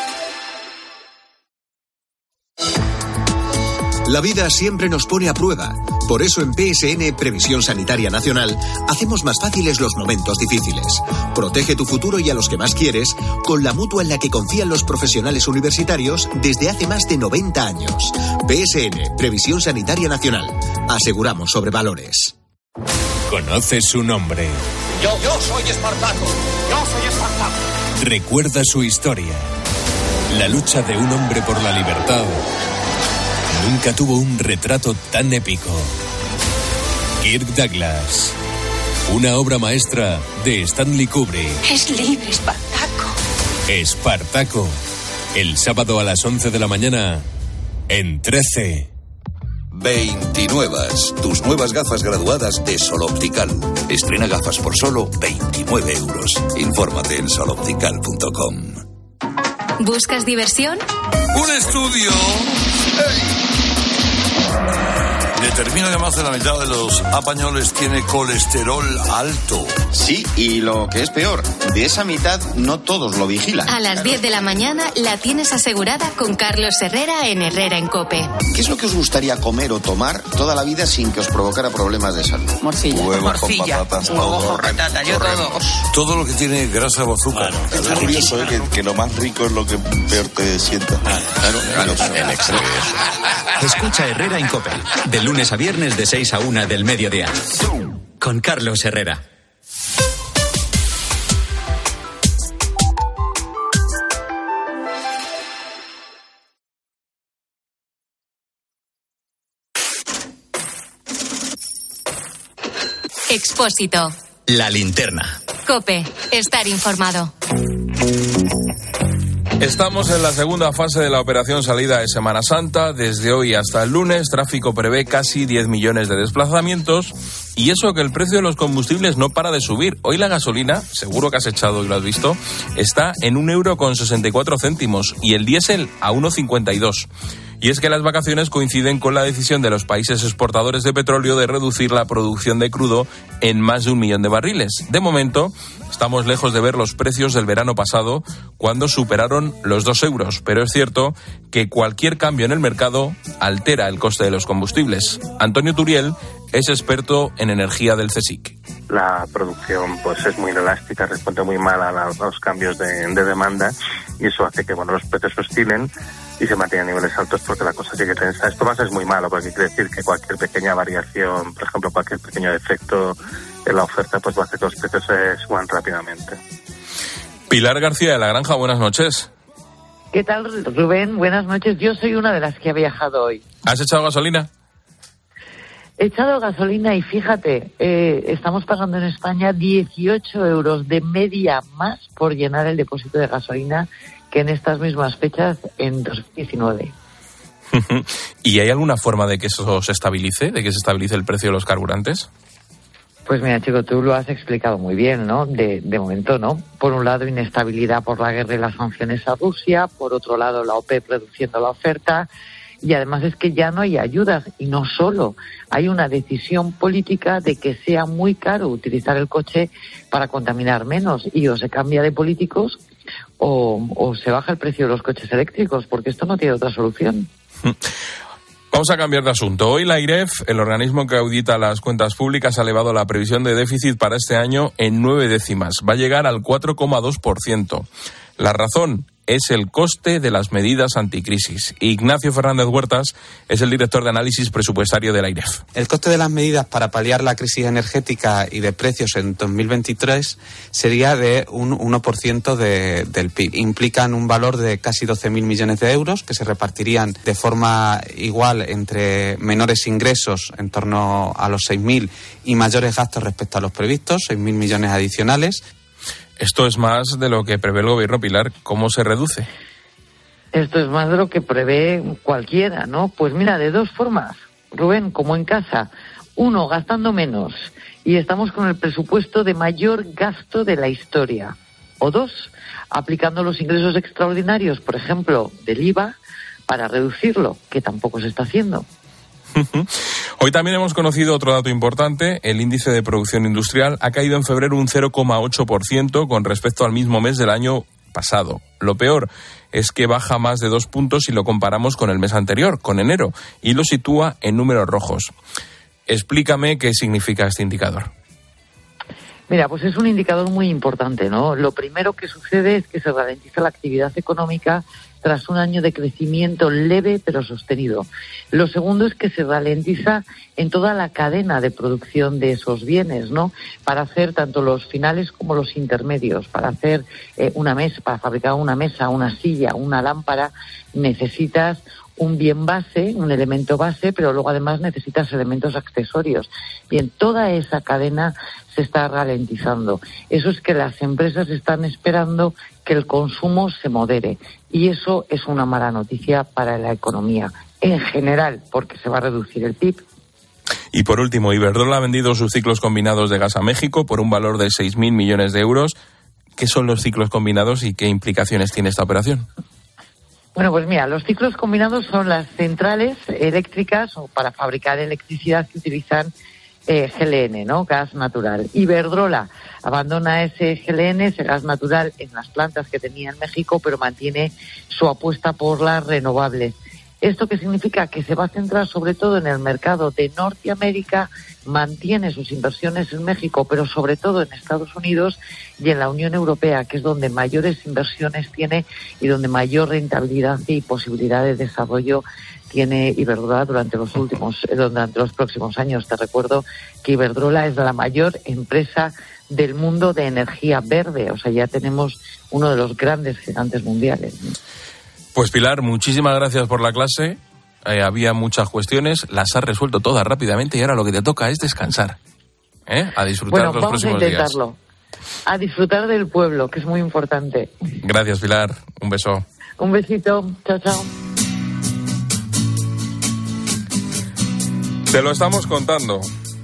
La vida siempre nos pone a prueba. Por eso en P S N Previsión Sanitaria Nacional hacemos más fáciles los momentos difíciles. Protege tu futuro y a los que más quieres con la mutua en la que confían los profesionales universitarios desde hace más de noventa años. P S N Previsión Sanitaria Nacional. Aseguramos sobre valores. ¿Conoces su nombre? Yo, yo soy Espartaco. Yo soy Espartaco. ¿Recuerda su historia? La lucha de un hombre por la libertad nunca tuvo un retrato tan épico. Kirk Douglas, una obra maestra de Stanley Kubrick. Es libre, Espartaco. Espartaco, el sábado a las once de la mañana, en trece. veintinuevas, tus nuevas gafas graduadas de Sol Optical. Estrena gafas por solo veintinueve euros. Infórmate en sol optical punto com. ¿Buscas diversión? Un estudio de determina que más de la mitad de los españoles tiene colesterol alto. Sí, y lo que es peor, de esa mitad no todos lo vigilan. A las diez de la mañana la tienes asegurada con Carlos Herrera en Herrera en COPE. ¿Qué es lo que os gustaría comer o tomar toda la vida sin que os provocara problemas de salud? Morcilla. Huevos Morcilla. con patatas, Huevos todo. con patata, yo todo. Todo lo que tiene grasa o azúcar. Es curioso, ¿eh? que, que lo más rico es lo que peor te sienta. Claro, claro, en exceso. Escucha Herrera en COPE, de lunes a viernes de seis a una del mediodía. Con Carlos Herrera. Expósito. La linterna. COPE. Estar informado. Estamos en la segunda fase de la operación salida de Semana Santa. Desde hoy hasta el lunes, tráfico prevé casi diez millones de desplazamientos. Y eso que el precio de los combustibles no para de subir. Hoy la gasolina, seguro que has echado y lo has visto, está en un euro con sesenta y cuatro céntimos y el diésel a uno cincuenta y dos. Y es que las vacaciones coinciden con la decisión de los países exportadores de petróleo de reducir la producción de crudo en más de un millón de barriles. De momento, estamos lejos de ver los precios del verano pasado, cuando superaron los dos euros. Pero es cierto que cualquier cambio en el mercado altera el coste de los combustibles. Antonio Turiel es experto en energía del CSIC. La producción pues es muy elástica, responde muy mal a, la, a los cambios de, de demanda, y eso hace que bueno los precios oscilen y se mantengan a niveles altos porque la cosa sigue tensa. Esto más es muy malo porque quiere decir que cualquier pequeña variación, por ejemplo cualquier pequeño defecto en la oferta, pues va a hacer que los precios se suban rápidamente. Pilar García de la Granja, buenas noches. ¿Qué tal, Rubén? Buenas noches. Yo soy una de las que ha viajado hoy. ¿Has echado gasolina? He echado gasolina y fíjate, eh, estamos pagando en España dieciocho euros de media más por llenar el depósito de gasolina que en estas mismas fechas en dos mil diecinueve. ¿Y hay alguna forma de que eso se estabilice, de que se estabilice el precio de los carburantes? Pues mira, chico, tú lo has explicado muy bien, ¿no? De, de momento, ¿no? Por un lado, inestabilidad por la guerra y las sanciones a Rusia. Por otro lado, la OPEP reduciendo la oferta. Y además es que ya no hay ayudas. Y no solo. Hay una decisión política de que sea muy caro utilizar el coche para contaminar menos. Y o se cambia de políticos o, o se baja el precio de los coches eléctricos, porque esto no tiene otra solución. Vamos a cambiar de asunto. Hoy la AIREF, el organismo que audita las cuentas públicas, ha elevado la previsión de déficit para este año en nueve décimas. Va a llegar al cuatro coma dos por ciento. La razón es el coste de las medidas anticrisis. Ignacio Fernández Huertas es el director de análisis presupuestario de la AIREF. El coste de las medidas para paliar la crisis energética y de precios en dos mil veintitrés sería de un uno por ciento de, del P I B. Implican un valor de casi doce mil millones de euros que se repartirían de forma igual entre menores ingresos, en torno a los seis mil, y mayores gastos respecto a los previstos, seis mil millones adicionales. Esto es más de lo que prevé el gobierno, Pilar. ¿Cómo se reduce? Esto es más de lo que prevé cualquiera, ¿no? Pues mira, de dos formas, Rubén, como en casa. Uno, gastando menos, y estamos con el presupuesto de mayor gasto de la historia. O dos, aplicando los ingresos extraordinarios, por ejemplo, del I V A, para reducirlo, que tampoco se está haciendo. Hoy también hemos conocido otro dato importante. El índice de producción industrial ha caído en febrero un cero coma ocho por ciento con respecto al mismo mes del año pasado. Lo peor es que baja más de dos puntos si lo comparamos con el mes anterior, con enero, y lo sitúa en números rojos. Explícame qué significa este indicador. Mira, pues es un indicador muy importante, ¿no? Lo primero que sucede es que se ralentiza la actividad económica tras un año de crecimiento leve pero sostenido. Lo segundo es que se ralentiza en toda la cadena de producción de esos bienes, ¿no? Para hacer tanto los finales como los intermedios. Para hacer eh, una mesa, para fabricar una mesa, una silla, una lámpara, necesitas un bien base, un elemento base, pero luego además necesitas elementos accesorios. Bien, toda esa cadena se está ralentizando. Eso es que las empresas están esperando que el consumo se modere, y eso es una mala noticia para la economía en general, porque se va a reducir el P I B. Y por último, Iberdrola ha vendido sus ciclos combinados de gas a México por un valor de seis mil millones de euros. ¿Qué son los ciclos combinados y qué implicaciones tiene esta operación? Bueno, pues mira, los ciclos combinados son las centrales eléctricas o para fabricar electricidad que utilizan eh, G L N, ¿no? Gas natural. Iberdrola abandona ese G L N, ese gas natural, en las plantas que tenía en México, pero mantiene su apuesta por las renovables. ¿Esto qué significa? Que se va a centrar sobre todo en el mercado de Norteamérica, mantiene sus inversiones en México, pero sobre todo en Estados Unidos y en la Unión Europea, que es donde mayores inversiones tiene y donde mayor rentabilidad y posibilidad de desarrollo tiene Iberdrola durante los últimos, durante los próximos años. Te recuerdo que Iberdrola es la mayor empresa del mundo de energía verde, o sea, ya tenemos uno de los grandes gigantes mundiales, ¿no? Pues Pilar, muchísimas gracias por la clase. Eh, había muchas cuestiones, las has resuelto todas rápidamente y ahora lo que te toca es descansar. ¿Eh? A disfrutar bueno, los próximos días. Vamos a intentarlo. Días. A disfrutar del pueblo, que es muy importante. Gracias, Pilar. Un beso. Un besito. Chao, chao. Te lo estamos contando.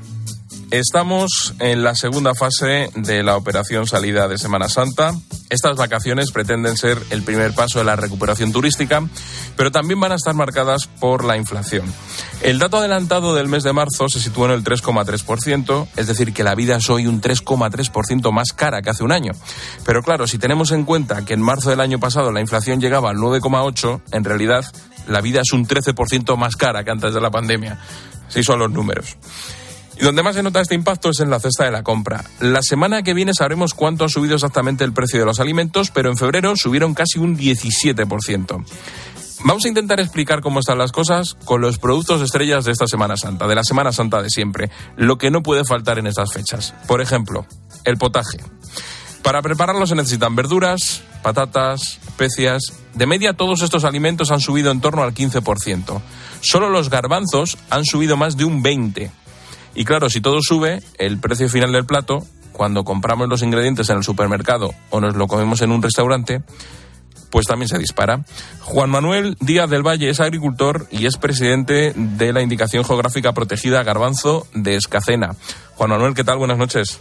Estamos en la segunda fase de la operación salida de Semana Santa. Estas vacaciones pretenden ser el primer paso de la recuperación turística, pero también van a estar marcadas por la inflación. El dato adelantado del mes de marzo se sitúa en el tres coma tres por ciento, es decir, que la vida es hoy un tres coma tres por ciento más cara que hace un año. Pero claro, si tenemos en cuenta que en marzo del año pasado la inflación llegaba al nueve coma ocho por ciento, en realidad la vida es un trece por ciento más cara que antes de la pandemia. Así son los números. Y donde más se nota este impacto es en la cesta de la compra. La semana que viene sabremos cuánto ha subido exactamente el precio de los alimentos, pero en febrero subieron casi un diecisiete por ciento. Vamos a intentar explicar cómo están las cosas con los productos estrellas de esta Semana Santa, de la Semana Santa de siempre, lo que no puede faltar en estas fechas. Por ejemplo, el potaje. Para prepararlo se necesitan verduras, patatas, especias. De media todos estos alimentos han subido en torno al quince por ciento. Solo los garbanzos han subido más de un veinte por ciento. Y claro, si todo sube, el precio final del plato, cuando compramos los ingredientes en el supermercado o nos lo comemos en un restaurante, pues también se dispara. Juan Manuel Díaz del Valle es agricultor y es presidente de la Indicación Geográfica Protegida Garbanzo de Escacena. Juan Manuel, ¿qué tal? Buenas noches.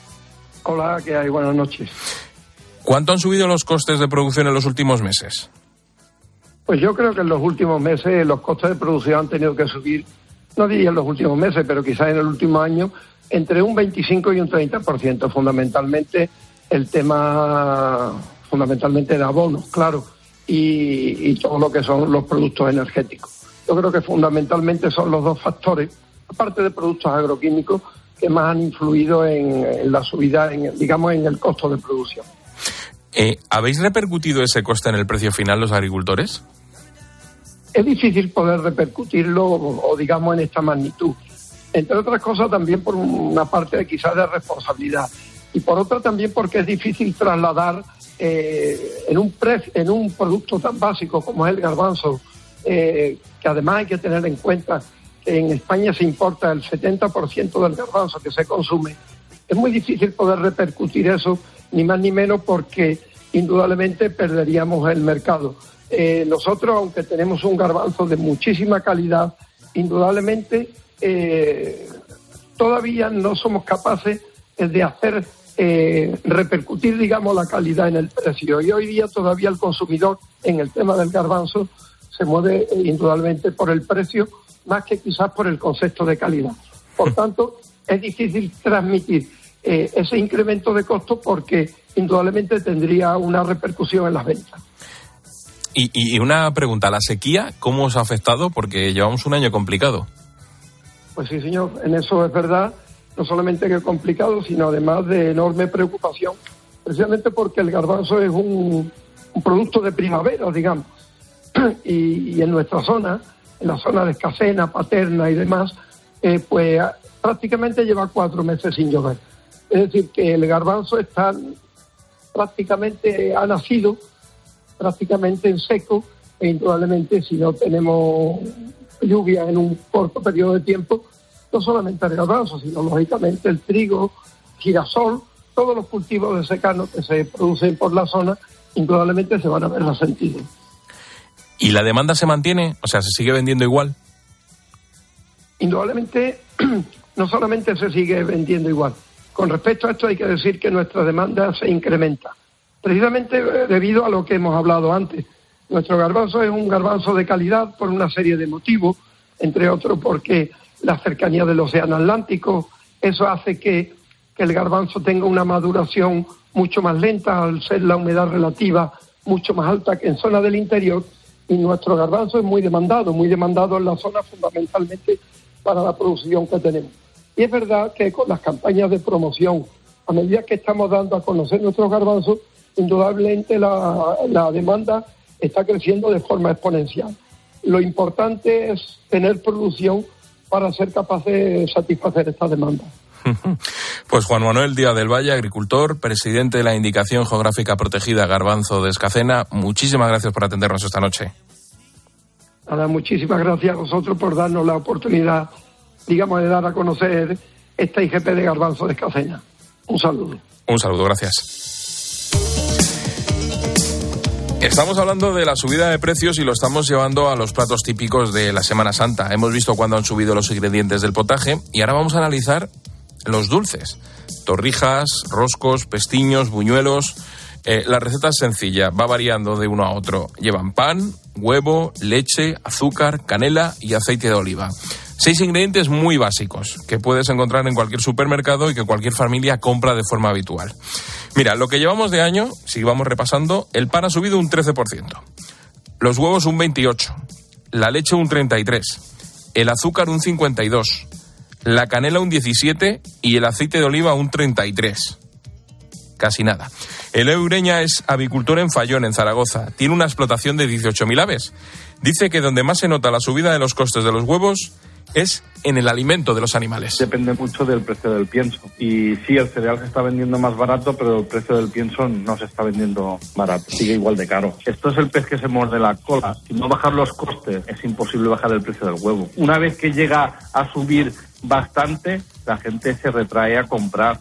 Hola, ¿qué hay? Buenas noches. ¿Cuánto han subido los costes de producción en los últimos meses? Pues yo creo que en los últimos meses los costes de producción han tenido que subir, no diría en los últimos meses, pero quizás en el último año, entre un veinticinco y un treinta por ciento, fundamentalmente el tema fundamentalmente de abonos, claro, y, y todo lo que son los productos energéticos. Yo creo que fundamentalmente son los dos factores, aparte de productos agroquímicos, que más han influido en, en la subida, en, digamos, en el costo de producción. Eh, ¿Habéis repercutido ese coste en el precio final los agricultores? Es difícil poder repercutirlo, o, o digamos, en esta magnitud. Entre otras cosas también por una parte quizás de responsabilidad y por otra también porque es difícil trasladar eh, en un pre, en un producto tan básico como es el garbanzo, eh, que además hay que tener en cuenta que en España se importa el setenta por ciento del garbanzo que se consume. Es muy difícil poder repercutir eso, ni más ni menos, porque indudablemente perderíamos el mercado. Eh, nosotros, aunque tenemos un garbanzo de muchísima calidad, indudablemente eh, todavía no somos capaces de hacer eh, repercutir, digamos, la calidad en el precio. Y hoy día todavía el consumidor, en el tema del garbanzo, se mueve eh, indudablemente por el precio, más que quizás por el concepto de calidad. Por tanto, es difícil transmitir eh, ese incremento de costo porque indudablemente tendría una repercusión en las ventas. Y, y una pregunta, ¿la sequía cómo os ha afectado? Porque llevamos un año complicado. Pues sí, señor, en eso es verdad, no solamente que es complicado, sino además de enorme preocupación, precisamente porque el garbanzo es un, un producto de primavera, digamos, y, y en nuestra zona, en la zona de Escacena, Paterna y demás, eh, pues prácticamente lleva cuatro meses sin llover. Es decir, que el garbanzo está prácticamente, ha nacido prácticamente en seco, e indudablemente si no tenemos lluvia en un corto periodo de tiempo, no solamente el garbanzo, sino lógicamente el trigo, girasol, todos los cultivos de secano que se producen por la zona, indudablemente se van a ver resentidos. ¿Y la demanda se mantiene? O sea, ¿se sigue vendiendo igual? Indudablemente, no solamente se sigue vendiendo igual. Con respecto a esto hay que decir que nuestra demanda se incrementa. Precisamente debido a lo que hemos hablado antes, Nuestro garbanzo es un garbanzo de calidad por una serie de motivos, entre otros porque la cercanía del océano Atlántico, eso hace que, que el garbanzo tenga una maduración mucho más lenta al ser la humedad relativa mucho más alta que en zonas del interior, y nuestro garbanzo es muy demandado, muy demandado en la zona fundamentalmente para la producción que tenemos. Y es verdad que con las campañas de promoción, a medida que estamos dando a conocer nuestros garbanzos, indudablemente la, la demanda está creciendo de forma exponencial. Lo importante es tener producción para ser capaz de satisfacer esta demanda. Pues Juan Manuel Díaz del Valle, agricultor, presidente de la Indicación Geográfica Protegida Garbanzo de Escacena, muchísimas gracias por atendernos esta noche. Nada, muchísimas gracias a vosotros por darnos la oportunidad, digamos, de dar a conocer esta I G P de Garbanzo de Escacena. Un saludo. Un saludo, gracias. Estamos hablando de la subida de precios y lo estamos llevando a los platos típicos de la Semana Santa. Hemos visto cuándo han subido los ingredientes del potaje y ahora vamos a analizar los dulces. Torrijas, roscos, pestiños, buñuelos. Eh, la receta es sencilla, va variando de uno a otro. Llevan pan, huevo, leche, azúcar, canela y aceite de oliva. Seis ingredientes muy básicos que puedes encontrar en cualquier supermercado y que cualquier familia compra de forma habitual. Mira, lo que llevamos de año, si vamos repasando, el pan ha subido un trece por ciento, los huevos un veintiocho por ciento, la leche un treinta y tres por ciento, el azúcar un cincuenta y dos por ciento, la canela un diecisiete por ciento y el aceite de oliva un treinta y tres por ciento. Casi nada. El Ureña es avicultor en Fallón, en Zaragoza. Tiene una explotación de dieciocho mil aves. Dice que donde más se nota la subida de los costes de los huevos es en el alimento de los animales. Depende mucho del precio del pienso. Y sí, el cereal se está vendiendo más barato, pero el precio del pienso no se está vendiendo barato. Sigue igual de caro. Esto es el pez que se muerde la cola. Si no bajar los costes, es imposible bajar el precio del huevo. Una vez que llega a subir bastante, la gente se retrae a comprar.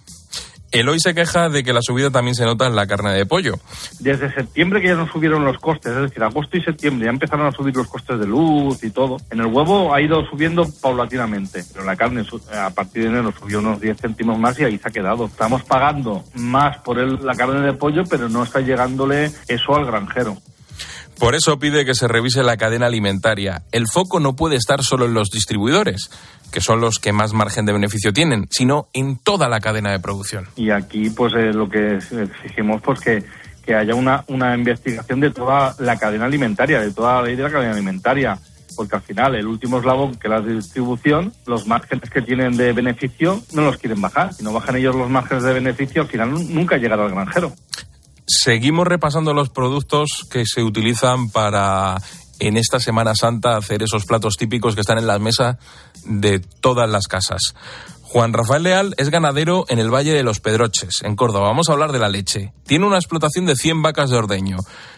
Eloy se queja de que la subida también se nota en la carne de pollo. Desde septiembre que ya no subieron los costes, es decir, agosto y septiembre ya empezaron a subir los costes de luz y todo. En el huevo ha ido subiendo paulatinamente, pero en la carne a partir de enero subió unos diez céntimos más y ahí se ha quedado. Estamos pagando más por el, la carne de pollo, pero no está llegándole eso al granjero. Por eso pide que se revise la cadena alimentaria. El foco no puede estar solo en los distribuidores, que son los que más margen de beneficio tienen, sino en toda la cadena de producción. Y aquí pues eh, lo que exigimos pues que, que haya una, una investigación de toda la cadena alimentaria, de toda la ley de la cadena alimentaria, porque al final el último eslabón, que es la distribución, los márgenes que tienen de beneficio no los quieren bajar. Si no bajan ellos los márgenes de beneficio, al final nunca llegará al granjero. Seguimos repasando los productos que se utilizan para, en esta Semana Santa, hacer esos platos típicos que están en la mesa de todas las casas. Juan Rafael Leal es ganadero en el Valle de los Pedroches, en Córdoba. Vamos a hablar de la leche. Tiene una explotación de cien vacas de ordeño.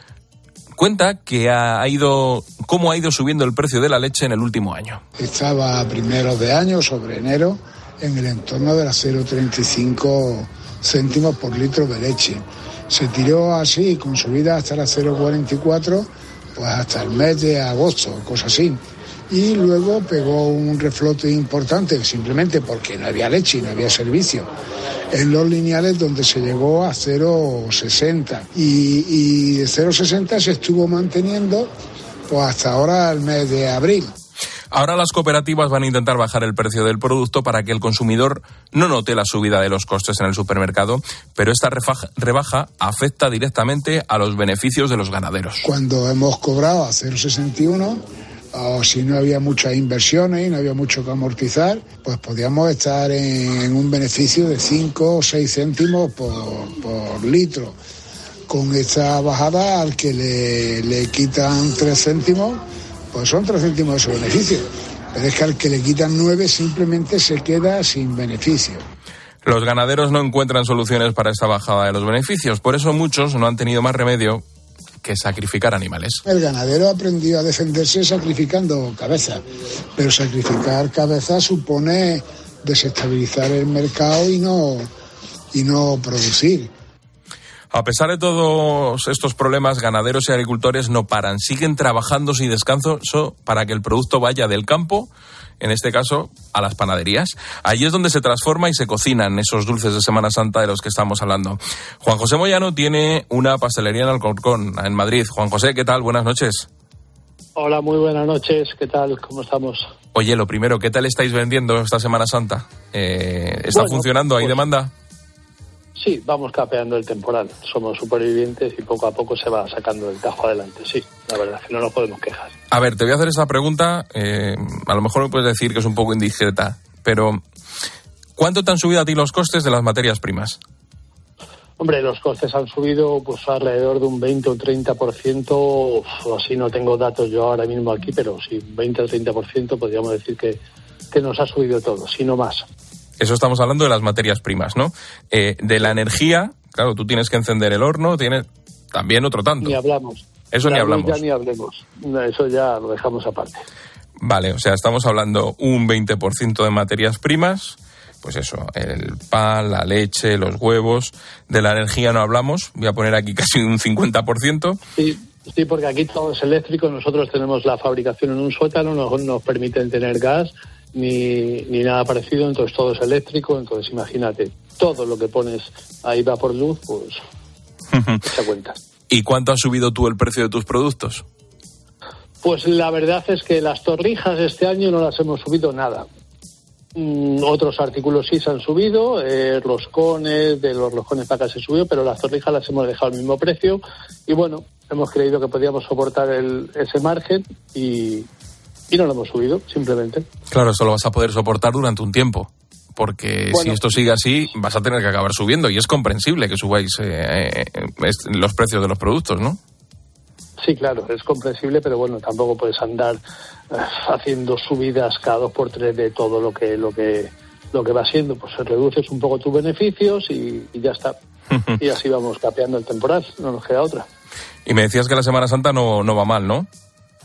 Cuenta que ha ido, cómo ha ido subiendo el precio de la leche en el último año. Estaba a primeros de año, sobre enero, en el entorno de las cero coma treinta y cinco céntimos por litro de leche. Se tiró así, con subida hasta las cero coma cuarenta y cuatro, pues hasta el mes de agosto, cosas así. Y luego pegó un reflote importante, simplemente porque no había leche y no había servicio, en los lineales, donde se llegó a cero coma sesenta. Y, y de cero coma sesenta se estuvo manteniendo pues hasta ahora, el mes de abril. Ahora las cooperativas van a intentar bajar el precio del producto para que el consumidor no note la subida de los costes en el supermercado, pero esta rebaja, rebaja afecta directamente a los beneficios de los ganaderos. Cuando hemos cobrado a cero coma sesenta y uno, o si no había muchas inversiones y no había mucho que amortizar, pues podíamos estar en un beneficio de cinco o seis céntimos por, por litro. Con esta bajada, al que le, le quitan tres céntimos, pues son tres céntimos de su beneficio. Pero es que al que le quitan nueve simplemente se queda sin beneficio. Los ganaderos no encuentran soluciones para esta bajada de los beneficios. Por eso muchos no han tenido más remedio que sacrificar animales. El ganadero aprendió a defenderse sacrificando cabezas. Pero sacrificar cabezas supone desestabilizar el mercado y no, y no producir. A pesar de todos estos problemas, ganaderos y agricultores no paran, siguen trabajando sin descanso para que el producto vaya del campo, en este caso, a las panaderías. Allí es donde se transforma y se cocinan esos dulces de Semana Santa de los que estamos hablando. Juan José Moyano tiene una pastelería en Alcorcón, en Madrid. Juan José, ¿qué tal? Buenas noches. Hola, muy buenas noches. ¿Qué tal? ¿Cómo estamos? Oye, lo primero, ¿qué tal estáis vendiendo esta Semana Santa? Eh, ¿Está bueno, funcionando? ¿Hay pues, demanda? Sí, vamos capeando el temporal. Somos supervivientes y poco a poco se va sacando el tajo adelante. Sí, la verdad, que no nos podemos quejar. A ver, te voy a hacer esta pregunta. Eh, a lo mejor me puedes decir que es un poco indiscreta, pero ¿cuánto te han subido a ti los costes de las materias primas? Hombre, los costes han subido pues alrededor de un veinte o treinta por ciento, o así no tengo datos yo ahora mismo aquí, pero sí, veinte o treinta por ciento podríamos decir que, que nos ha subido todo, si no más. Eso estamos hablando de las materias primas, ¿no? Eh, de la energía, claro, tú tienes que encender el horno, tienes también otro tanto. Ni hablamos. Eso ya ni hablamos. Ya ni hablemos, eso ya lo dejamos aparte. Vale, o sea, estamos hablando un veinte por ciento de materias primas, pues eso, el pan, la leche, los huevos. De la energía no hablamos, voy a poner aquí casi un cincuenta por ciento. Sí, sí, porque aquí todo es eléctrico, nosotros tenemos la fabricación en un sótano, no nos permiten tener gas ni, ni nada parecido, entonces todo es eléctrico, entonces imagínate, todo lo que pones ahí va por luz, pues echa cuenta. ¿Y cuánto has subido tú el precio de tus productos? Pues la verdad es que las torrijas este año no las hemos subido nada. Mm, otros artículos sí se han subido, eh, roscones, de los roscones para acá se subió, pero las torrijas las hemos dejado al mismo precio y bueno, hemos creído que podíamos soportar el, ese margen y, y no lo hemos subido, simplemente. Claro, esto lo vas a poder soportar durante un tiempo, porque bueno, si esto sigue así vas a tener que acabar subiendo y es comprensible que subáis eh, eh, los precios de los productos, ¿no? Sí, claro, es comprensible, pero bueno, tampoco puedes andar eh, haciendo subidas cada dos por tres de todo lo que lo que lo que va siendo, pues reduces un poco tus beneficios y, y ya está. Y así vamos capeando el temporal, no nos queda otra. Y me decías que la Semana Santa no, no va mal, ¿no?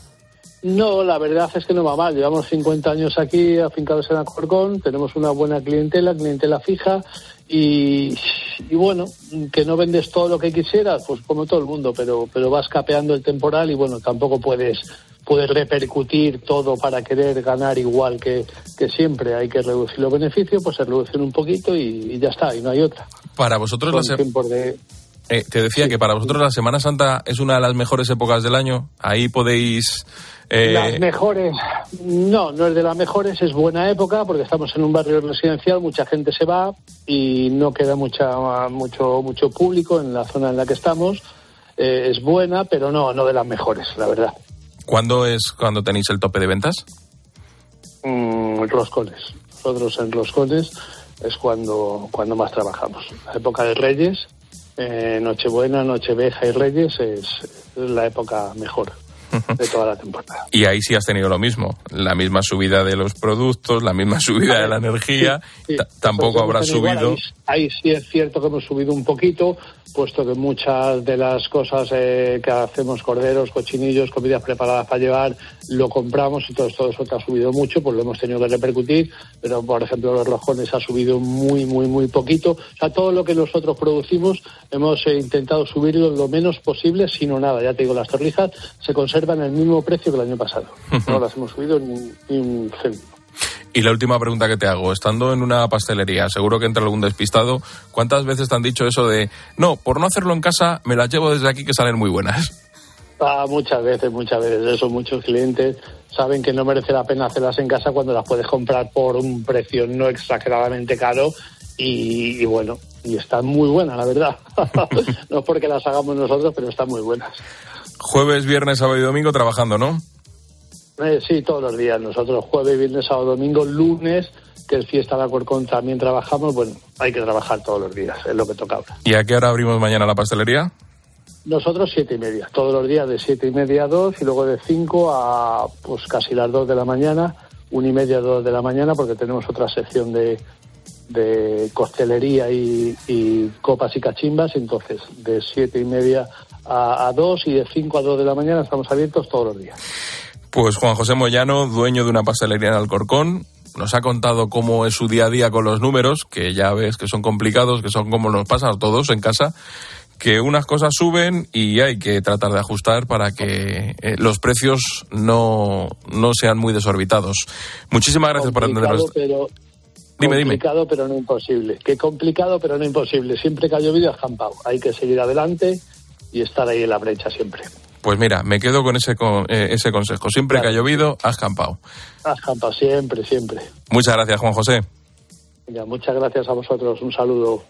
No, la verdad es que no va mal. Llevamos cincuenta años aquí afincados en Alcorcón, tenemos una buena clientela, clientela fija y, y bueno, que no vendes todo lo que quisieras, pues como todo el mundo, pero pero vas capeando el temporal y bueno, tampoco puedes puedes repercutir todo para querer ganar igual que, que siempre. Hay que reducir los beneficios, pues se reducen un poquito y, y ya está, y no hay otra. Para vosotros la se... de... eh, te decía sí, que para vosotros la Semana Santa es una de las mejores épocas del año. Ahí podéis... Eh... Las mejores, no, no es de las mejores, es buena época porque estamos en un barrio residencial, mucha gente se va y no queda mucha mucho mucho público en la zona en la que estamos. Eh, es buena, pero no no de las mejores, la verdad. ¿Cuándo es cuando tenéis el tope de ventas? Mm, roscones. Nosotros en roscones es cuando cuando más trabajamos. La época de Reyes, eh, Nochebuena, Nochevieja y Reyes es, es la época mejor de toda la temporada. Y ahí sí has tenido lo mismo, la misma subida de los productos, la misma subida de la energía, sí, sí. tampoco pues habrá subido. Ahí, ahí sí es cierto que hemos subido un poquito, puesto que muchas de las cosas eh, que hacemos, corderos, cochinillos, comidas preparadas para llevar, lo compramos y todo, todo eso que ha subido mucho, pues lo hemos tenido que repercutir, pero por ejemplo los rojones ha subido muy, muy, muy poquito. O sea, todo lo que nosotros producimos hemos eh, intentado subirlo lo menos posible, sino nada. Ya te digo, las torrijas se conservan el mismo precio que el año pasado. No las hemos subido ni, ni un céntimo. Y la última pregunta que te hago, estando en una pastelería, seguro que entra algún despistado, ¿cuántas veces te han dicho eso de, no, por no hacerlo en casa, me las llevo desde aquí que salen muy buenas? Ah, muchas veces, muchas veces. Eso, muchos clientes saben que no merece la pena hacerlas en casa cuando las puedes comprar por un precio no exageradamente caro y, y bueno, y están muy buenas, la verdad. No es porque las hagamos nosotros, pero están muy buenas. Jueves, viernes, sábado y domingo trabajando, ¿no? Eh, sí, todos los días. Nosotros jueves, viernes, sábado, domingo, lunes, que es fiesta de Alcorcón, también trabajamos. Bueno, hay que trabajar todos los días, es lo que toca ahora. ¿Y a qué hora abrimos mañana la pastelería? Nosotros siete y media, todos los días de siete y media a dos y luego de cinco a pues casi las dos de la mañana, una y media a dos de la mañana, porque tenemos otra sección de, de costelería y, y copas y cachimbas, entonces de siete y media a, a dos y de cinco a dos de la mañana estamos abiertos todos los días. Pues Juan José Moyano, dueño de una pastelería en Alcorcón, nos ha contado cómo es su día a día con los números, que ya ves que son complicados, que son como nos pasa a todos en casa, que unas cosas suben y hay que tratar de ajustar para que eh, los precios no, no sean muy desorbitados. Muchísimas gracias por atendernos. Pero... Dime, dime. Complicado, pero no imposible. Que complicado, pero no imposible. Siempre que ha llovido, ha escampado. Hay que seguir adelante y estar ahí en la brecha siempre. Pues mira, me quedo con ese con, eh, ese consejo. Siempre claro. que ha llovido, ha escampado. Ha escampado, siempre, siempre. Muchas gracias, Juan José. Venga, muchas gracias a vosotros. Un saludo.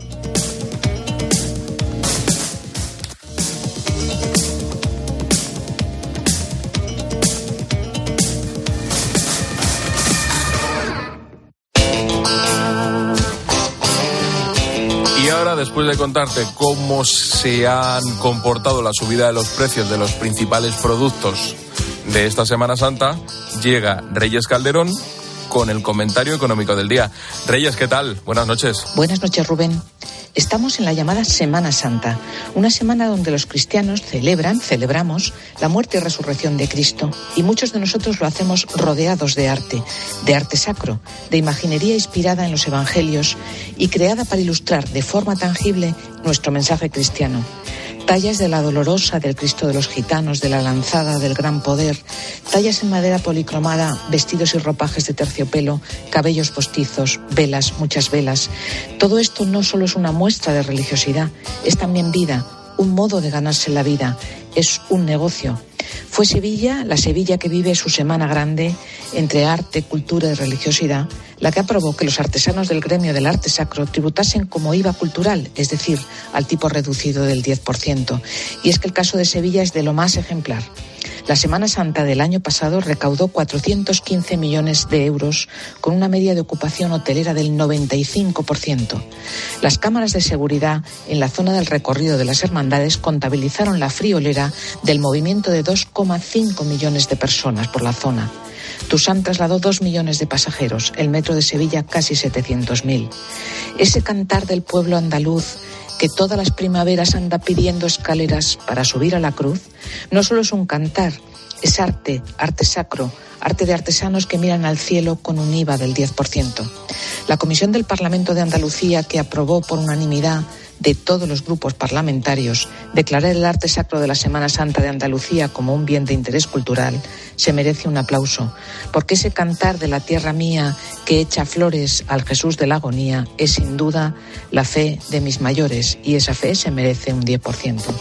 Después de contarte cómo se han comportado la subida de los precios de los principales productos de esta Semana Santa, llega Reyes Calderón con el comentario económico del día. Reyes, ¿qué tal? Buenas noches. Buenas noches, Rubén. Estamos en la llamada Semana Santa, una semana donde los cristianos celebran, celebramos, la muerte y resurrección de Cristo. Y muchos de nosotros lo hacemos rodeados de arte, de arte sacro, de imaginería inspirada en los evangelios y creada para ilustrar de forma tangible nuestro mensaje cristiano. Tallas de la dolorosa del Cristo de los gitanos, de la lanzada del gran poder, tallas en madera policromada, vestidos y ropajes de terciopelo, cabellos postizos, velas, muchas velas. Todo esto no solo es una muestra de religiosidad, es también vida, un modo de ganarse la vida, es un negocio. Fue Sevilla, la Sevilla que vive su semana grande entre arte, cultura y religiosidad, la que aprobó que los artesanos del gremio del arte sacro tributasen como I V A cultural, es decir, al tipo reducido del diez por ciento. Y es que el caso de Sevilla es de lo más ejemplar. La Semana Santa del año pasado recaudó cuatrocientos quince millones de euros con una media de ocupación hotelera del noventa y cinco por ciento. Las cámaras de seguridad en la zona del recorrido de las hermandades contabilizaron la friolera del movimiento de dos coma cinco millones de personas por la zona. Tusam trasladó dos millones de pasajeros, el metro de Sevilla casi setecientos mil. Ese cantar del pueblo andaluz que todas las primaveras anda pidiendo escaleras para subir a la cruz, no solo es un cantar, es arte, arte sacro, arte de artesanos que miran al cielo con un I V A del diez por ciento. La Comisión del Parlamento de Andalucía, que aprobó por unanimidad de todos los grupos parlamentarios declarar el arte sacro de la Semana Santa de Andalucía como un bien de interés cultural, se merece un aplauso, porque ese cantar de la tierra mía que echa flores al Jesús de la agonía es sin duda la fe de mis mayores, y esa fe se merece un diez por ciento.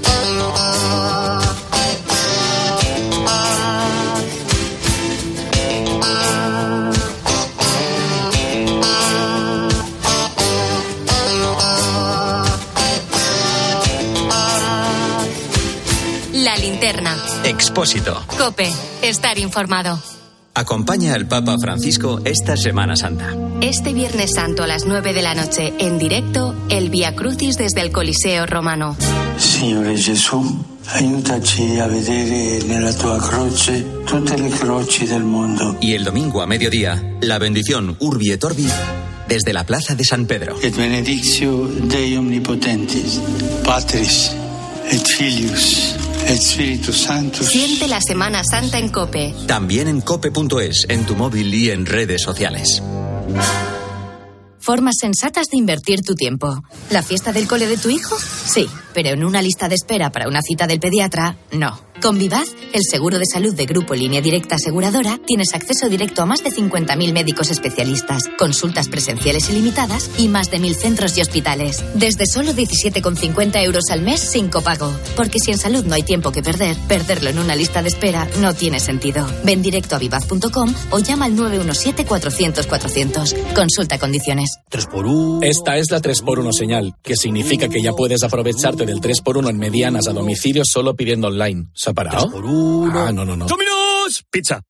La linterna. Expósito. COPE. Estar informado. Acompaña al Papa Francisco esta Semana Santa. Este Viernes Santo a las nueve de la noche, en directo, el Via Crucis desde el Coliseo Romano. Signore Gesù, aiutaci a vedere nella tua croce tutte le croci del mundo. Y el domingo a mediodía, la bendición Urbi et Orbi desde la Plaza de San Pedro. Et benedictio Dei omnipotentis, Patris et Filius Espíritu Santo. Siente la Semana Santa en COPE. También en cope punto es, en tu móvil y en redes sociales. Formas sensatas de invertir tu tiempo. ¿La fiesta del cole de tu hijo? Sí, pero en una lista de espera para una cita del pediatra, no. Con Vivaz, el seguro de salud de Grupo Línea Directa Aseguradora, tienes acceso directo a más de cincuenta mil médicos especialistas, consultas presenciales ilimitadas y más de mil centros y hospitales. Desde solo diecisiete con cincuenta euros al mes sin copago. Porque si en salud no hay tiempo que perder, perderlo en una lista de espera no tiene sentido. Ven directo a vivaz punto com o llama al nueve uno siete cuatrocientos cuatrocientos. Consulta condiciones. tres por uno. Esta es la tres por uno señal, que significa que ya puedes aprovecharte del tres por uno en medianas a domicilio solo pidiendo online. ¿Se ha parado? tres por uno. Ah, no, no, no. ¡Domino's! Pizza.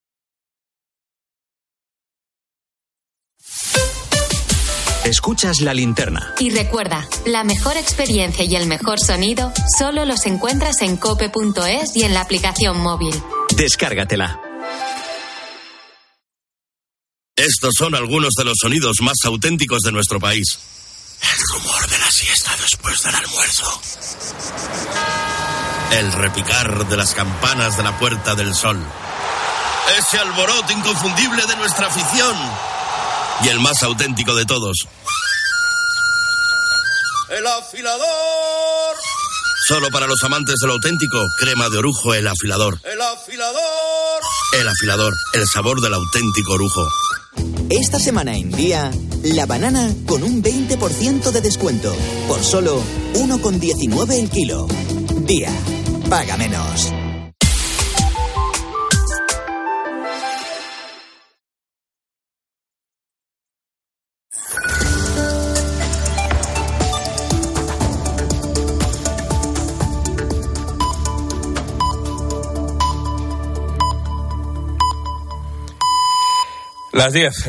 Escuchas La Linterna. Y recuerda, la mejor experiencia y el mejor sonido solo los encuentras en cope punto es y en la aplicación móvil. Descárgatela. Estos son algunos de los sonidos más auténticos de nuestro país. El rumor de la siesta después del almuerzo. El repicar de las campanas de la Puerta del Sol. Ese alboroto inconfundible de nuestra afición. Y el más auténtico de todos. El Afilador. Solo para los amantes del auténtico, crema de orujo El Afilador. El Afilador. El Afilador, el sabor del auténtico orujo. Esta semana en Día, la banana con un veinte por ciento de descuento. Por solo uno con diecinueve el kilo. Día, paga menos. Las diez.